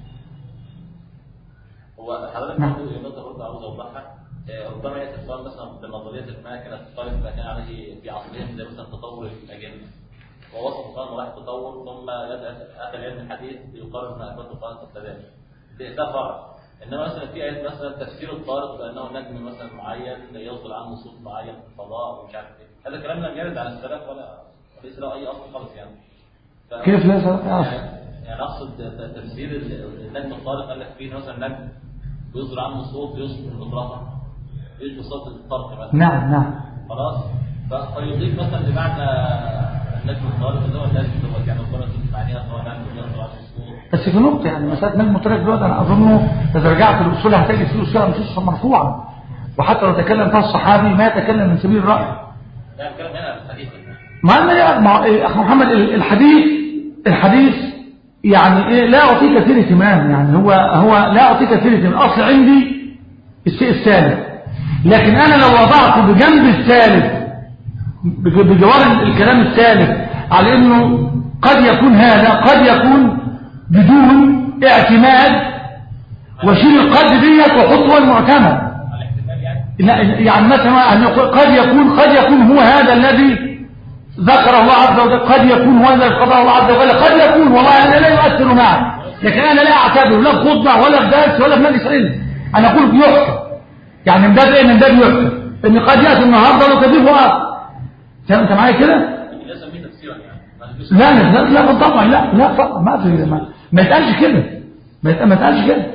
هو حضرتك برضه نقطه برضه عاوز اوضحها، ربما ياتي السؤال مثلا بنظريه ما كانت تختلف ما كان عليه في عصرهم زي مثلا تطور الاجنه، ووصف القران مراحل التطور، ثم اتى العلم الحديث يقرر ما اثبته القران كذلك. ده فرع. انما مثلا في ايات مثلا تفسير الطارق بانه نجم مثلا معين يصدر عنه صوت معين في الفضاء ومش عارف ايه، هذا كلام لم يرد على السلف ولا ليس له اي اصل خالص يعني. كيف ليس اصل؟ يعني اقصد تفسير النجم الطارق قال لك فيه مثلا نجم بيصدر عنه صوت يصدر المطرقه يشبه صوت الطرق مثلا. نعم نعم. خلاص فيضيف مثلا لمعنى النجم الطارق اللي هو النجم اللي هو يعني ربنا تضيف معناها ان هو نجم يصدر عنه الصوت. بس في نقطه يعني مساله نجم الطارق دلوقتي انا اظنه اذا رجعت الاصول هتجد فيه اصول مش مرفوعه، وحتى لو تكلم فيها الصحابي ما يتكلم من سبيل الراي. لا الكلام هنا الحديث. ما أنا مع أخ محمد الحديث الحديث يعني إيه لا أعطيه كثير اهتمام، يعني هو هو لا أعطيه كثير اهتمام. الأصل عندي الشيء الثالث، لكن أنا لو وضعته بجنب الثالث بجوار الكلام الثالث على إنه قد يكون هذا قد يكون بدون اعتماد وشيل القد ديت وحطه المعتمد. لا يعني مثلا قد يكون قد يكون هو هذا الذي ذكر الله عز وجل، قد يكون هو الذي قضاه الله عز وجل، قد يكون والله هذا لا يؤثر معي، لكن انا لا اعتبره لا في خطبه ولا في درس ولا في مجلس علم، انا اقول يحكم يعني من باب ايه؟ من باب يحكم ان قد ياتي النهارده لو كذب وقت. انت معايا كده؟ لا سميه تفسيرا يعني. لا لا لا بالطبع، لا لا طبعا ما في ما, ما يتقالش كده، ما ما يتقالش كده.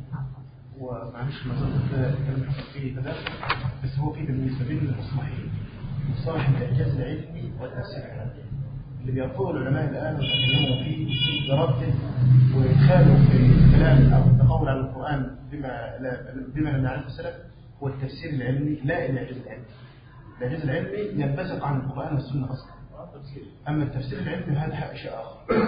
ومعلش مثلا الكلام حصل فيه كذا، بس هو في بالنسبه بين المصطلحين مصطلح الاعجاز العلمي والتفسير العلمي اللي بيرفضوا العلماء الان ويتكلموا فيه بردد ويدخلوا في كلام او التقول على القران بما لا بما لم يعرفه السلف هو التفسير العلمي لا الاعجاز العلمي. الاعجاز العلمي ينبثق عن القران والسنه اصلا، اما التفسير العلمي هذا شيء اخر.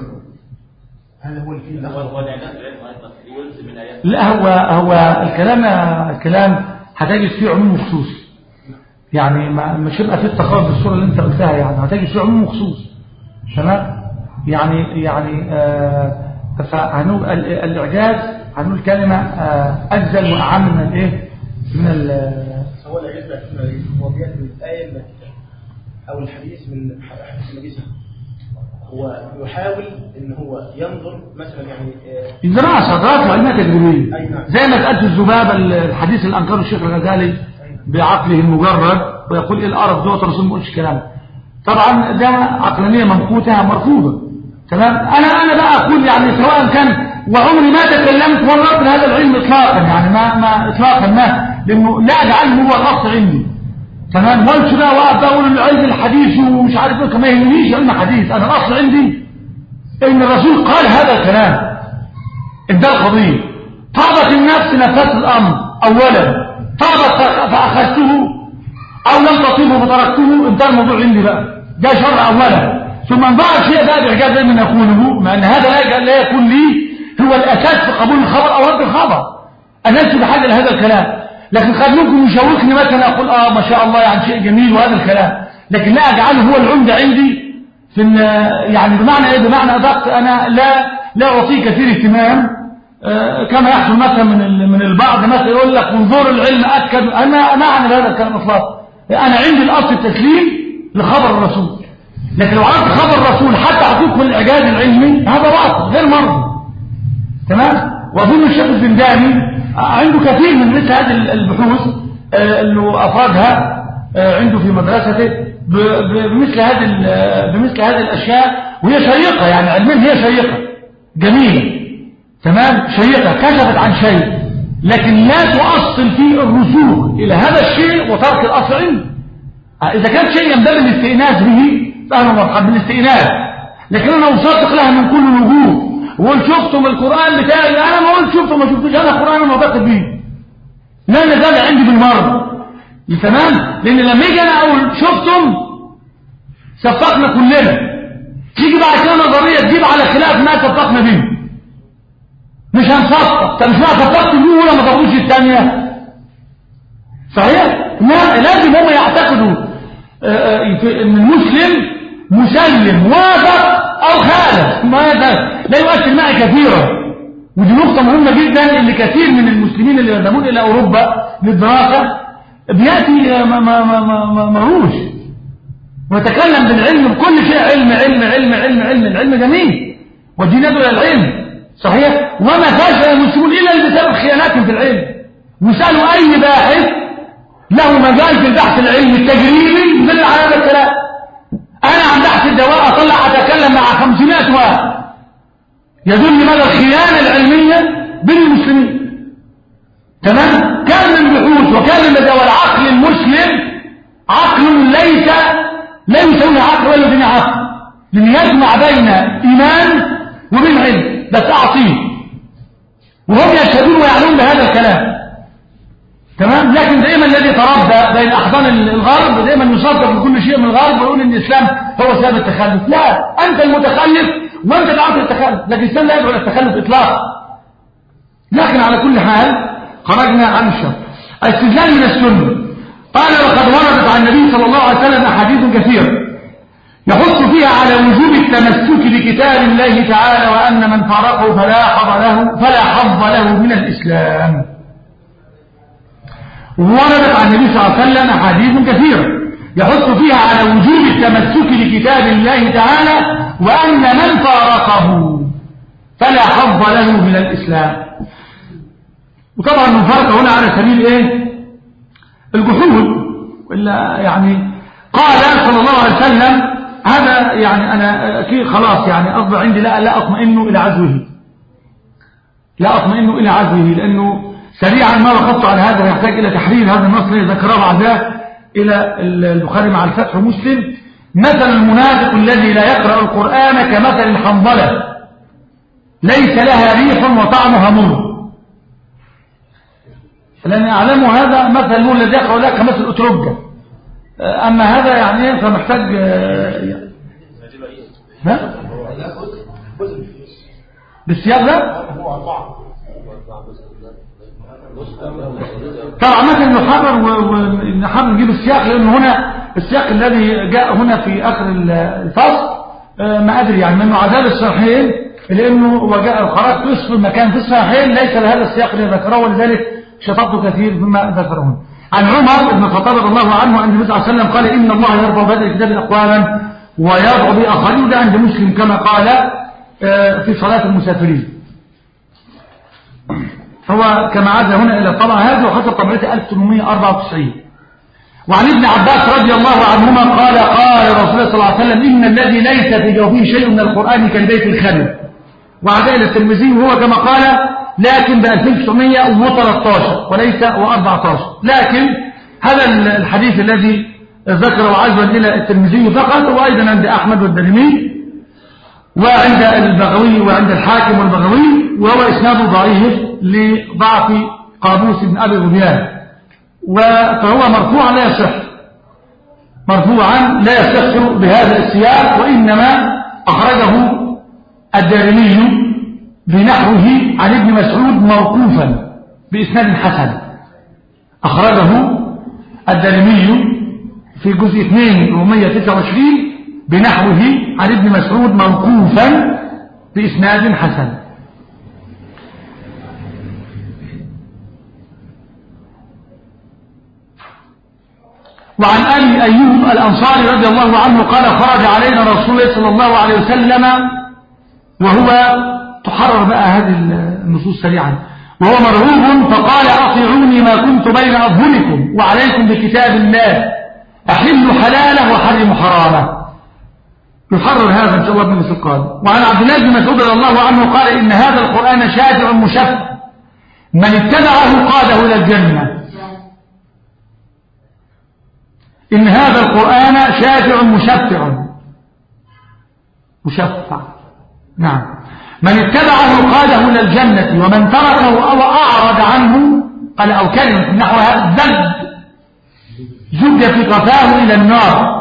هذا هو اللي فيه هو الاعجاز العلمي ايضا يلزم من ايات. لا هو هو الكلام الكلام هتجد فيه عموم وخصوص، يعني ما مش هيبقى فيه التقارب بالصوره اللي انت قلتها، يعني هتجد فيه عموم وخصوص. تمام؟ يعني يعني آه فهنقول الاعجاز هنقول كلمه آه اجزل واعم من الايه؟ من ال هو الاعجاز هو بيأتي من الايه او الحديث من حديث النبي صلى الله عليه وسلم. هو يحاول ان هو ينظر مثلا يعني الزراعه صدرات وعلمها تجريبيه زي ما قالت الذبابه الحديث اللي انكره الشيخ الغزالي بعقله المجرد ويقول ايه القرف دوت الرسول ما قالش كلام. طبعا ده عقلانيه ممقوته مرفوضه. تمام؟ انا انا بقى اقول يعني سواء كان وعمري ما تكلمت والله من هذا العلم اطلاقا، يعني ما ما اطلاقا ما لانه لا اجعله هو الاصل عندي. تمام؟ قلت بقى واقف اقول العلم الحديث ومش عارف ايه، ما يهمنيش علم حديث، انا الاصل عندي ان الرسول قال هذا الكلام. ده القضيه. طابت النفس نفذت الامر اولا، طابت فاخذته او لم تطيبه فتركته، انتهى الموضوع عندي بقى. ده شرع اولا، ثم انظر الشيء ده باعجاب دائما يقوله، مع ان هذا لا يكون لي هو الاساس في قبول الخبر او رد الخبر. انا لست بحاجه لهذا الكلام، لكن قد ممكن يشوقني مثلا اقول اه ما شاء الله يعني شيء جميل وهذا الكلام، لكن لا اجعله هو العمده عندي في يعني بمعنى ايه؟ بمعنى ادق انا لا لا اعطيه كثير اهتمام آه كما يحصل مثلا من من البعض مثلا يقول لك انظر العلم اكد. انا ما اعمل هذا الكلام اطلاقا. انا عندي الاصل التسليم لخبر الرسول، لكن لو عرفت خبر الرسول حتى اعطيكم الاعجاز العلمي هذا باطل غير مرضي. تمام؟ واظن الشيخ الزنداني عنده كثير من مثل هذه البحوث اللي افادها عنده في مدرسته بمثل هذه بمثل هذه الاشياء، وهي شيقه يعني علميا هي شيقه جميله. تمام؟ شيقه كشفت عن شيء، لكن لا تؤصل فيه الرسوخ الى هذا الشيء وترك الاصل عنده. اذا كان شيء ينبغي الاستئناس به فاهلا ومرحبا بالاستئناس، لكن انا اصدق لها من كل الوجوه وقلت شفتم القرآن بتاعي، انا ما قلت شفتم ما شفتوش، انا القرآن ما بقت بيه لا نزال عندي بالمرة. تمام؟ لان لما يجي انا اقول شفتم صفقنا كلنا، تيجي بعد كده نظريه تجيب على خلاف ما صفقنا به مش هنصفق. طب مش ما صفقت بيه ولا ما صفقوش الثانيه؟ صحيح؟ لا لازم هم يعتقدوا ان المسلم مسلم وافق او خالف، ماذا لا يؤثر معي كثيرا. ودي نقطة مهمة جدا اللي كثير من المسلمين اللي يذهبون الى اوروبا للدراسة بيأتي مهووش ويتكلم بالعلم بكل شيء، علم علم علم علم علم العلم جميل والدين يدعو الى العلم. صحيح؟ وما فشل المسلمون الا بسبب خياناتهم في العلم. وسألوا اي باحث له مجال في البحث العلمي التجريبي يدل على هذا الكلام. انا عن بحث الدواء اطلع اتكلم مع خمسمائة واحد يدل مدى الخيانة العلمية بين المسلمين. تمام؟ كان من بحوث وكان من الدواء العقل المسلم عقل ليس لا يسوي عقل ولا بين عقل، لن يجمع بين ايمان وبين علم بس اعطيه، وهم يشهدون ويعلمون بهذا الكلام. تمام؟ لكن دائما الذي تربى بين احضان الغرب دائما يصدق بكل شيء من الغرب ويقول ان الاسلام هو سبب التخلف. لا، انت المتخلف وانت دعوت للتخلف، لكن الاسلام لا يدعو الى التخلف اطلاقا. لكن على كل حال خرجنا عن الشر. الاستدلال من السنه قال وقد وردت عن النبي صلى الله عليه وسلم احاديث كثيره يحث فيها على وجوب التمسك بكتاب الله تعالى، وان من فارقه فلا حظ له فلا حظ له من الاسلام. ووردت عن النبي صلى الله عليه وسلم أحاديث كثيرة يحث فيها على وجوب التمسك بكتاب الله تعالى، وأن من فارقه فلا حظ له من الإسلام. وطبعا المفارقة هنا على سبيل إيه؟ الجحود. ولا يعني قال صلى الله عليه وسلم هذا يعني أنا أكيد خلاص يعني أصبح عندي لا لا أطمئن إلى عزوه، لا أطمئن إلى عزوه، لأنه سريعا ما وقفت على هذا يحتاج إلى تحرير هذا النص الذي ذكره عزاه إلى البخاري مع الفتح ومسلم. مثل المنافق الذي لا يقرأ القرآن كمثل الحنظلة ليس لها ريح وطعمها مر. لأن أعلم هذا مثل النور الذي يقرأ لك كمثل أترجة. أما هذا يعني فمحتاج ها؟ بالسياق ده طبعا مثلا نحرر ونحرر نجيب السياق، لأنه هنا السياق الذي جاء هنا في آخر الفصل ما أدري يعني منه عذاب الصحيحين، لأنه وجاء خرجت اسم المكان في الصحيحين ليس لهذا السياق الذي ذكره، ولذلك شطبت كثير مما ذكرون. عن عمر بن الخطاب رضي الله عنه أن النبي صلى الله عليه وسلم قال إن الله يرفع بهذا الكتاب أقواما ويضع بآخرين، ده عند مسلم كما قال في صلاة المسافرين. هو كما عاد هنا إلى الطبعة هذه وحسب طبعته ألف وثمانمائة وأربعة وتسعين. وعن ابن عباس رضي الله عنهما قال قال رسول الله صلى الله عليه وسلم إن الذي ليس في جوفه شيء من القرآن كالبيت الخرب. وعاد إلى الترمذي وهو كما قال لكن ب ألف وتسعمائة وثلاثة عشر وليس وأربعة عشر، لكن هذا الحديث الذي ذكره عزوا إلى الترمذي فقط، وأيضا عند أحمد والدارمي وعند البغوي وعند الحاكم والبغوي، وهو إسناده ضعيف لضعف قابوس بن أبي ظبيان، فهو مرفوعا لا يصح، مرفوعا لا يصح بهذا السياق، وإنما أخرجه الدارمي بنحوه عن ابن مسعود موقوفا بإسناد حسن. أخرجه الدارمي في جزء اثنين أربعمائة وتسعة وعشرين بنحوه عن ابن مسعود موقوفا بإسناد حسن. وعن أبي أيوب الأنصاري رضي الله عنه قال خرج علينا رسول الله صلى الله عليه وسلم وهو تحرر بقى هذه النصوص سريعا وهو مرعوب فقال أطيعوني ما كنت بين أظهركم وعليكم بكتاب الله أحل حلاله وحرم حرامه. يحرر هذا إن شاء الله بن مسعود. وعن عبد الله بن مسعود رضي الله عنه قال إن هذا القرآن شافع مشفع من اتبعه قاده إلى الجنة. إن هذا القرآن شافع مشفع مشفع نعم من اتبعه قاده إلى الجنة ومن تركه أو أعرض عنه قال أو كلمة نحو هذا زد زد في قفاه إلى النار.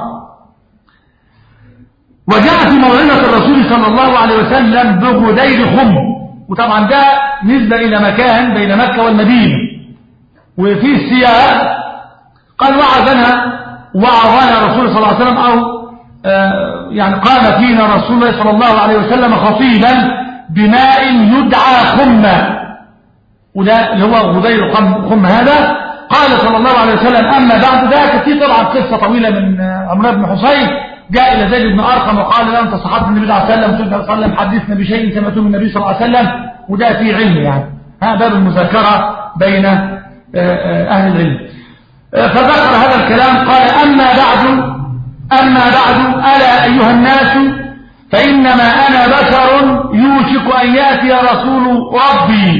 وجاء في موعظة الرسول صلى الله عليه وسلم بغدير خم، وطبعا ده نسبة إلى مكان بين مكة والمدينة، وفي السياق قال وعظنا وعظنا رسول صلى الله عليه وسلم أو آه يعني قام فينا رسول الله صلى الله عليه وسلم خطيبا بماء يدعى خمة، وده اللي هو غدير خم, خم هذا. قال صلى الله عليه وسلم أما بعد ذلك في طبعا قصة طويلة من عمرو بن حصين جاء إلى زيد بن أرقم وقال له أنت صحابة النبي صلى الله عليه وسلم صلى الله عليه وسلم حدثنا بشيء سمعته من النبي صلى الله عليه وسلم، وده في علم يعني ها باب المذاكرة بين أهل العلم. فذكر هذا الكلام قال أما بعد أما بعد ألا أيها الناس فإنما أنا بشر يوشك أن يأتي رسول ربي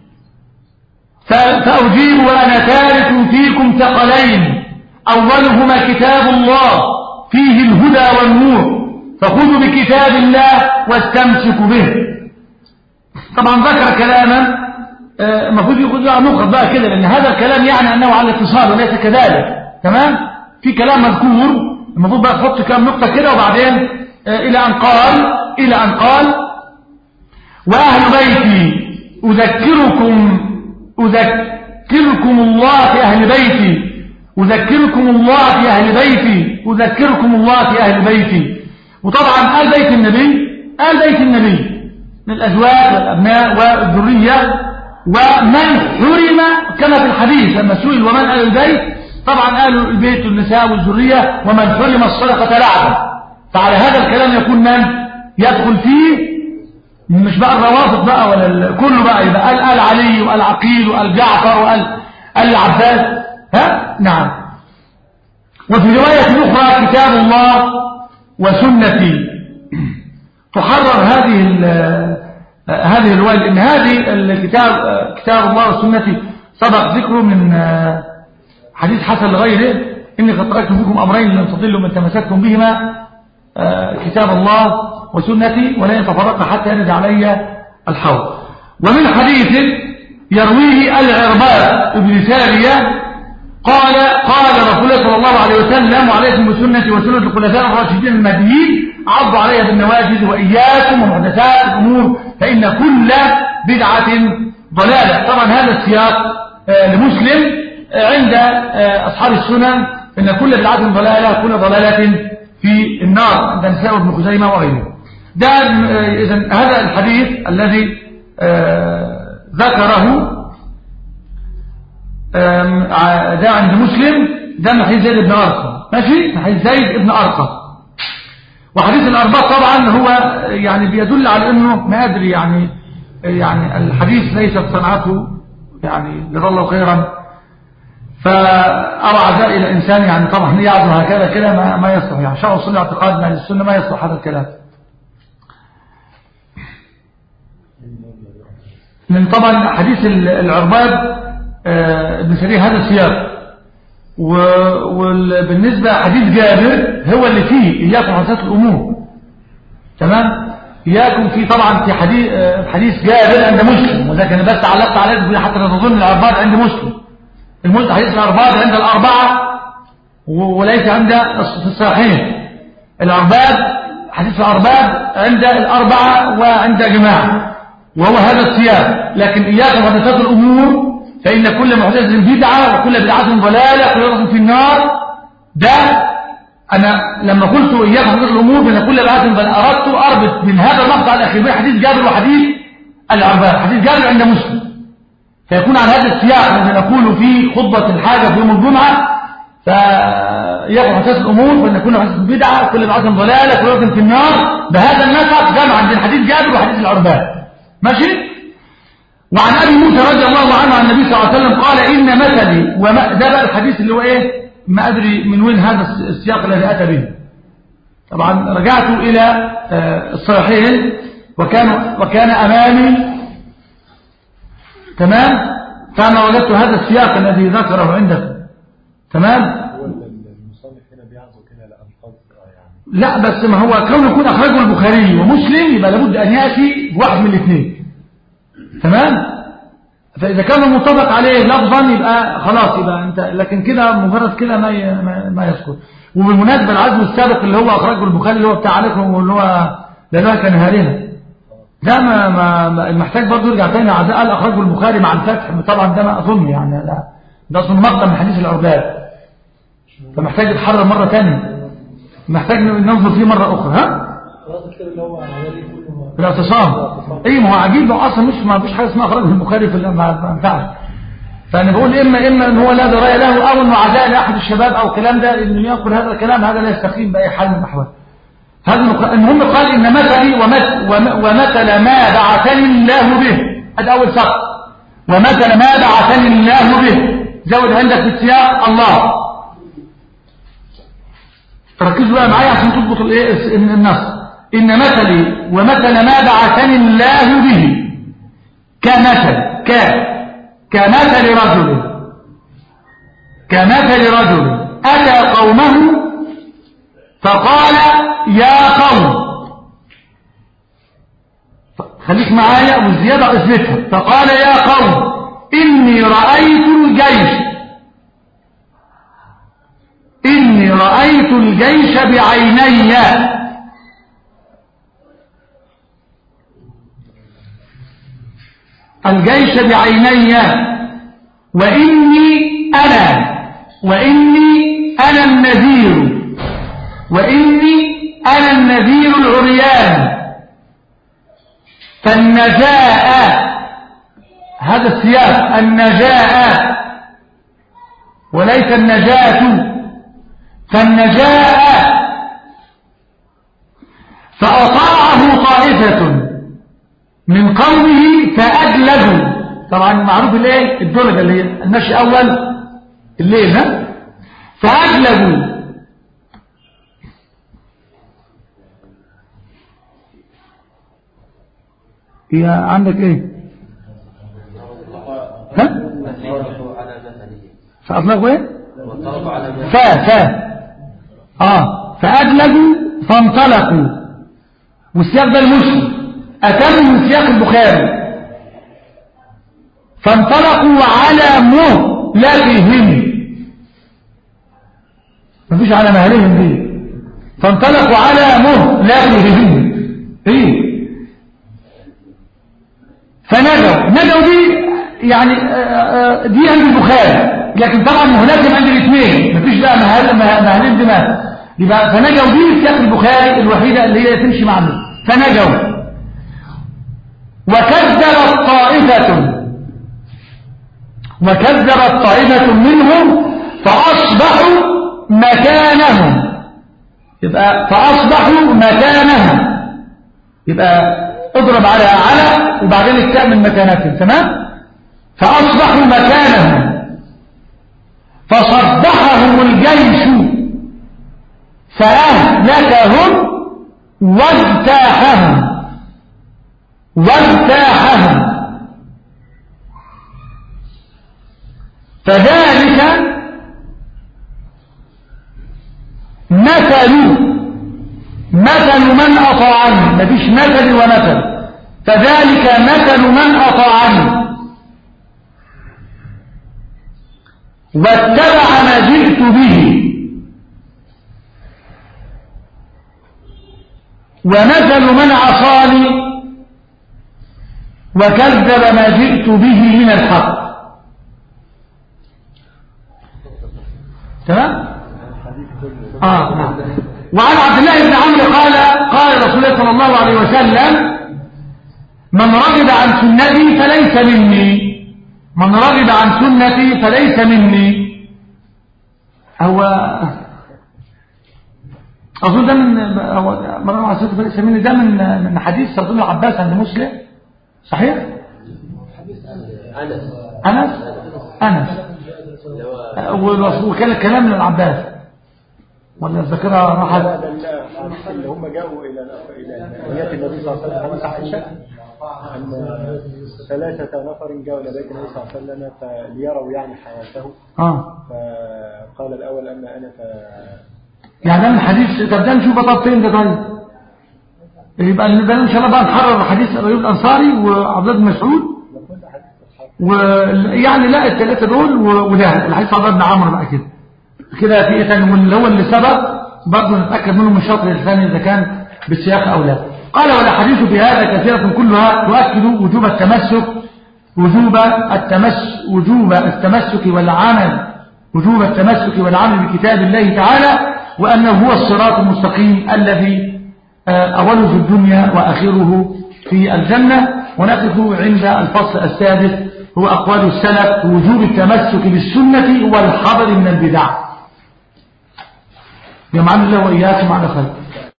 فأجيب وأنا تارك فيكم ثقلين أولهما كتاب الله فيه الهدى والنور فخذوا بكتاب الله واستمسكوا به. طبعا ذكر كلاما المفروض يقول له نقط بقى كده، لأن هذا الكلام يعني أنه على اتصال وليس كذلك. تمام في كلام مذكور المفروض بقى تحط كام نقطة كده وبعدين إلى أن قال إلى أن قال وأهل بيتي أذكركم أذكركم الله في أهل بيتي أذكركم الله في أهل بيتي أذكركم الله في أهل بيتي. وطبعا آل بيت النبي آل بيت النبي من الأزواج والأبناء والذرية ومن حرم كما في الحديث لما سئل ومن آل البيت طبعا آل البيت النساء والذرية ومن حرم الصدقة لعنة. فعلى هذا الكلام يكون من يدخل فيه مش بقى الروافض بقى ولا كله بقى يبقى آل آل علي وآل عقيل وآل جعفر وآل العباس ها نعم. وفي رواية أخرى كتاب الله وسنتي. تحرر هذه هذه الرواية لأن هذه الكتاب كتاب الله وسنتي سبق ذكره من حديث حسن لغيره إني قد تركت فيكم أمرين لن تضلوا من تمسكتم بهما كتاب الله وسنتي ولا يتفرق حتى يرد علي الحوض. ومن حديث يرويه العرباض بن سارية قال قال رسول الله صلى الله عليه وسلم عليكم بسنتي وسنة الخلفاء الراشدين المهديين عضوا عليها بالنواجذ وإياكم ومحدثات الأمور فإن كل بدعة ضلالة. طبعا هذا السياق لمسلم عند أصحاب السنن إن كل بدعة ضلالة كل ضلالة في النار عند نساء ابن خزيمة وغيره. ده إذن هذا الحديث الذي ذكره ده عند مسلم ده من حديث زيد بن أرقم ماشي من حديث زيد بن أرقم. وحديث الأربعة طبعا هو يعني بيدل على أنه ما أدري يعني يعني الحديث ليست صنعته يعني جزاه الله خيرا. فأرى عزاء إلى إنسان يعني طبعا يعظم هكذا كده ما, ما يصلح يعني شرع السنة اعتقاد من السنة ما يصلح هذا الكلام لأن طبعا حديث العرباض ابن سريع هذا السياق. وبالنسبة حديث جابر هو اللي فيه إياكم محدثات الأمور تمام. إياكم فيه طبعا في حديث حديث جابر عند مسلم وذلك أنا بس علقت عليه حتى لا تظن العرباض عند مسلم. المسلم حديث العرباض عند الأربعة وليس عند في الصحيحين. العرباض حديث العرباض عند الأربعة وعند جماعة وهو هذا السياق. لكن إياكم محدثات الأمور فإن كل محدثة بدعة وكل بدعة ضلالة كل ضلالة في النار. ده أنا لما قلت إياكم محدثات الأمور فإن كل بدعة ضلالة أردت أربط من هذا المقطع الأخير بين حديث جابر وحديث العرباض. حديث جابر عند مسلم فيكون عن هذا السياق الذي نقول في خطبة الحاجة في يوم الجمعة فإياكم محدثات الأمور فإن كل محدثة بدعة وكل بدعة ضلالة كل ضلالة في النار. بهذا النسق جمعا بين حديث جابر وحديث العرباض ماشي. وعن أبي موسى رضي الله عنه عن النبي صلى الله عليه وسلم قال إن مثلي وما ده بقى الحديث اللي هو إيه ما أدري من وين هذا السياق الذي أتى به. طبعا رجعت إلى الصحيحين وكان وكان أمامي تمام فأنا وجدت هذا السياق الذي ذكره عندكم تمام. هو المصنف هنا بيعزو كده لألفاظ يعني لا بس ما هو كونه يكون أخرجه البخاري ومسلم يبقى لابد أن يأتي بواحد من الاثنين تمام. فإذا كان متفق عليه لفظا يبقى خلاص يبقى انت لكن كده مجرد كده ما ما, ما يذكر. وبالمناسبة العزم السابق اللي هو أخرجه البخاري اللي هو بتاع عليكم واللي هو لأنه كان هارنا ده ما, ما المحتاج برضه يرجع تاني عزاء قال أخرجه البخاري مع الفتح طبعا ده ما أظن يعني لا ده أظن مقطع من حديث العرباض فمحتاج يتحرر مرة تانية محتاج ننظر فيه مرة أخرى ها في الاعتصام. ايه ما هو عجيب لو اصلا مش ما فيش حاجه اسمها اخراج البخاري في ما ينفعش. فانا بقول اما اما ان هو لا درايه له او انه عزاء لاحد الشباب او الكلام ده انه ينقل هذا الكلام هذا لا يستقيم باي حال من الاحوال. هذا المهم قال ان مثلي ومثل ما بعثني الله به هذا اول سطر ومثل ما بعثني الله به زود عندك في السياق الله. ركزوا بقى معايا عشان تضبط الايه النص. إن مثلي ومثل ما بعثني الله به كمثل ك كمثل رجل كمثل رجل أتى قومه فقال يا قوم خليك معايا والزيادة أثبتها. فقال يا قوم إني رأيت الجيش إني رأيت الجيش بعيني الجيش بعيني وإني أنا وإني أنا النذير وإني أنا النذير العريان. فالنجاء هذا السياق النجاء وليس النجاة. فالنجاء فأطاعه طائفة من قومه فأجلبوا. طبعا معروف الايه الدرجة اللي هي المشي أول الليل ها فأجلبوا. هي عندك ايه؟ ها؟ فأطلقوا ايه؟ فا فا اه فأجلبوا فانطلقوا، والسياق ده المسلم أتم من سياق البخاري. فانطلقوا على مهلكهم، مفيش على مهلهم دي، فانطلقوا على مهلكهم ايه. فنجوا نجوا دي يعني دي عند البخاري، لكن طبعا مهلكهم عند الاثنين، مفيش بقى مهل مهلين دماغ، يبقى فنجوا دي سياق البخاري الوحيدة اللي هي تمشي معنا. فنجوا وكذبت طائفة وكذبت طائفة منهم فأصبحوا مكانهم، يبقى فأصبحوا مكانهم، يبقى اضرب على على وبعدين التاء من مكانتهم، تمام. فأصبحوا مكانهم فصبحهم الجيش فأهلكهم واجتاحهم واجتاحهم. فذلك مثل مثل من أطاعني، مفيش مثل ومثل، فذلك مثل من أطاعني واتبع ما جئت به، ومثل من عصاني وكذب ما جئت به من الحق. تمام؟ آه نعم. وعن عبد الله بن عمرو قال قال رسول الله صلى الله عليه وسلم: من رغب عن سنتي فليس مني، من رغب عن سنتي فليس مني. هو أظن ده من من رغب عن سنتي فليس مني، ده من من حديث أظن العباس عند مسلم، صحيح؟ أنس أنس أنس وكان الكلام من العباس ولا الذاكرة راحت؟ اللي هم جاءوا إلى إلى نيات النبي صلى الله عليه وسلم، حديث عائشة أن ثلاثة نفر جاءوا إلى بيت النبي صلى الله عليه وسلم فليروا يعني حياته. آه. فقال الأول أما أنا ف يعني من حديث. طب ده نشوف بطل فين ده؟ طيب يبقى ده إن شاء الله بقى نحرر حديث أبي الأنصاري وعبد الله بن مسعود، ويعني لا الثلاثة دول وده الحديث عبد الله بن عمرو بقى كده كده في إثنان، واللي هو اللي سبق برضه نتأكد منه من الشطر الثاني إذا كان بالسياق أو لا. قال: والأحاديث في هذا كثيرة كلها تؤكد وجوب التمسك وجوب التمسك وجوب التمسك والعمل وجوب التمسك والعمل بكتاب الله تعالى، وأنه هو الصراط المستقيم الذي أوله في الدنيا وآخره في الجنة. ونقف عند الفصل السادس، هو أقوال السلف وجوب التمسك بالسنة والحذر من البدع. يا معلم الله وإياكم على خير.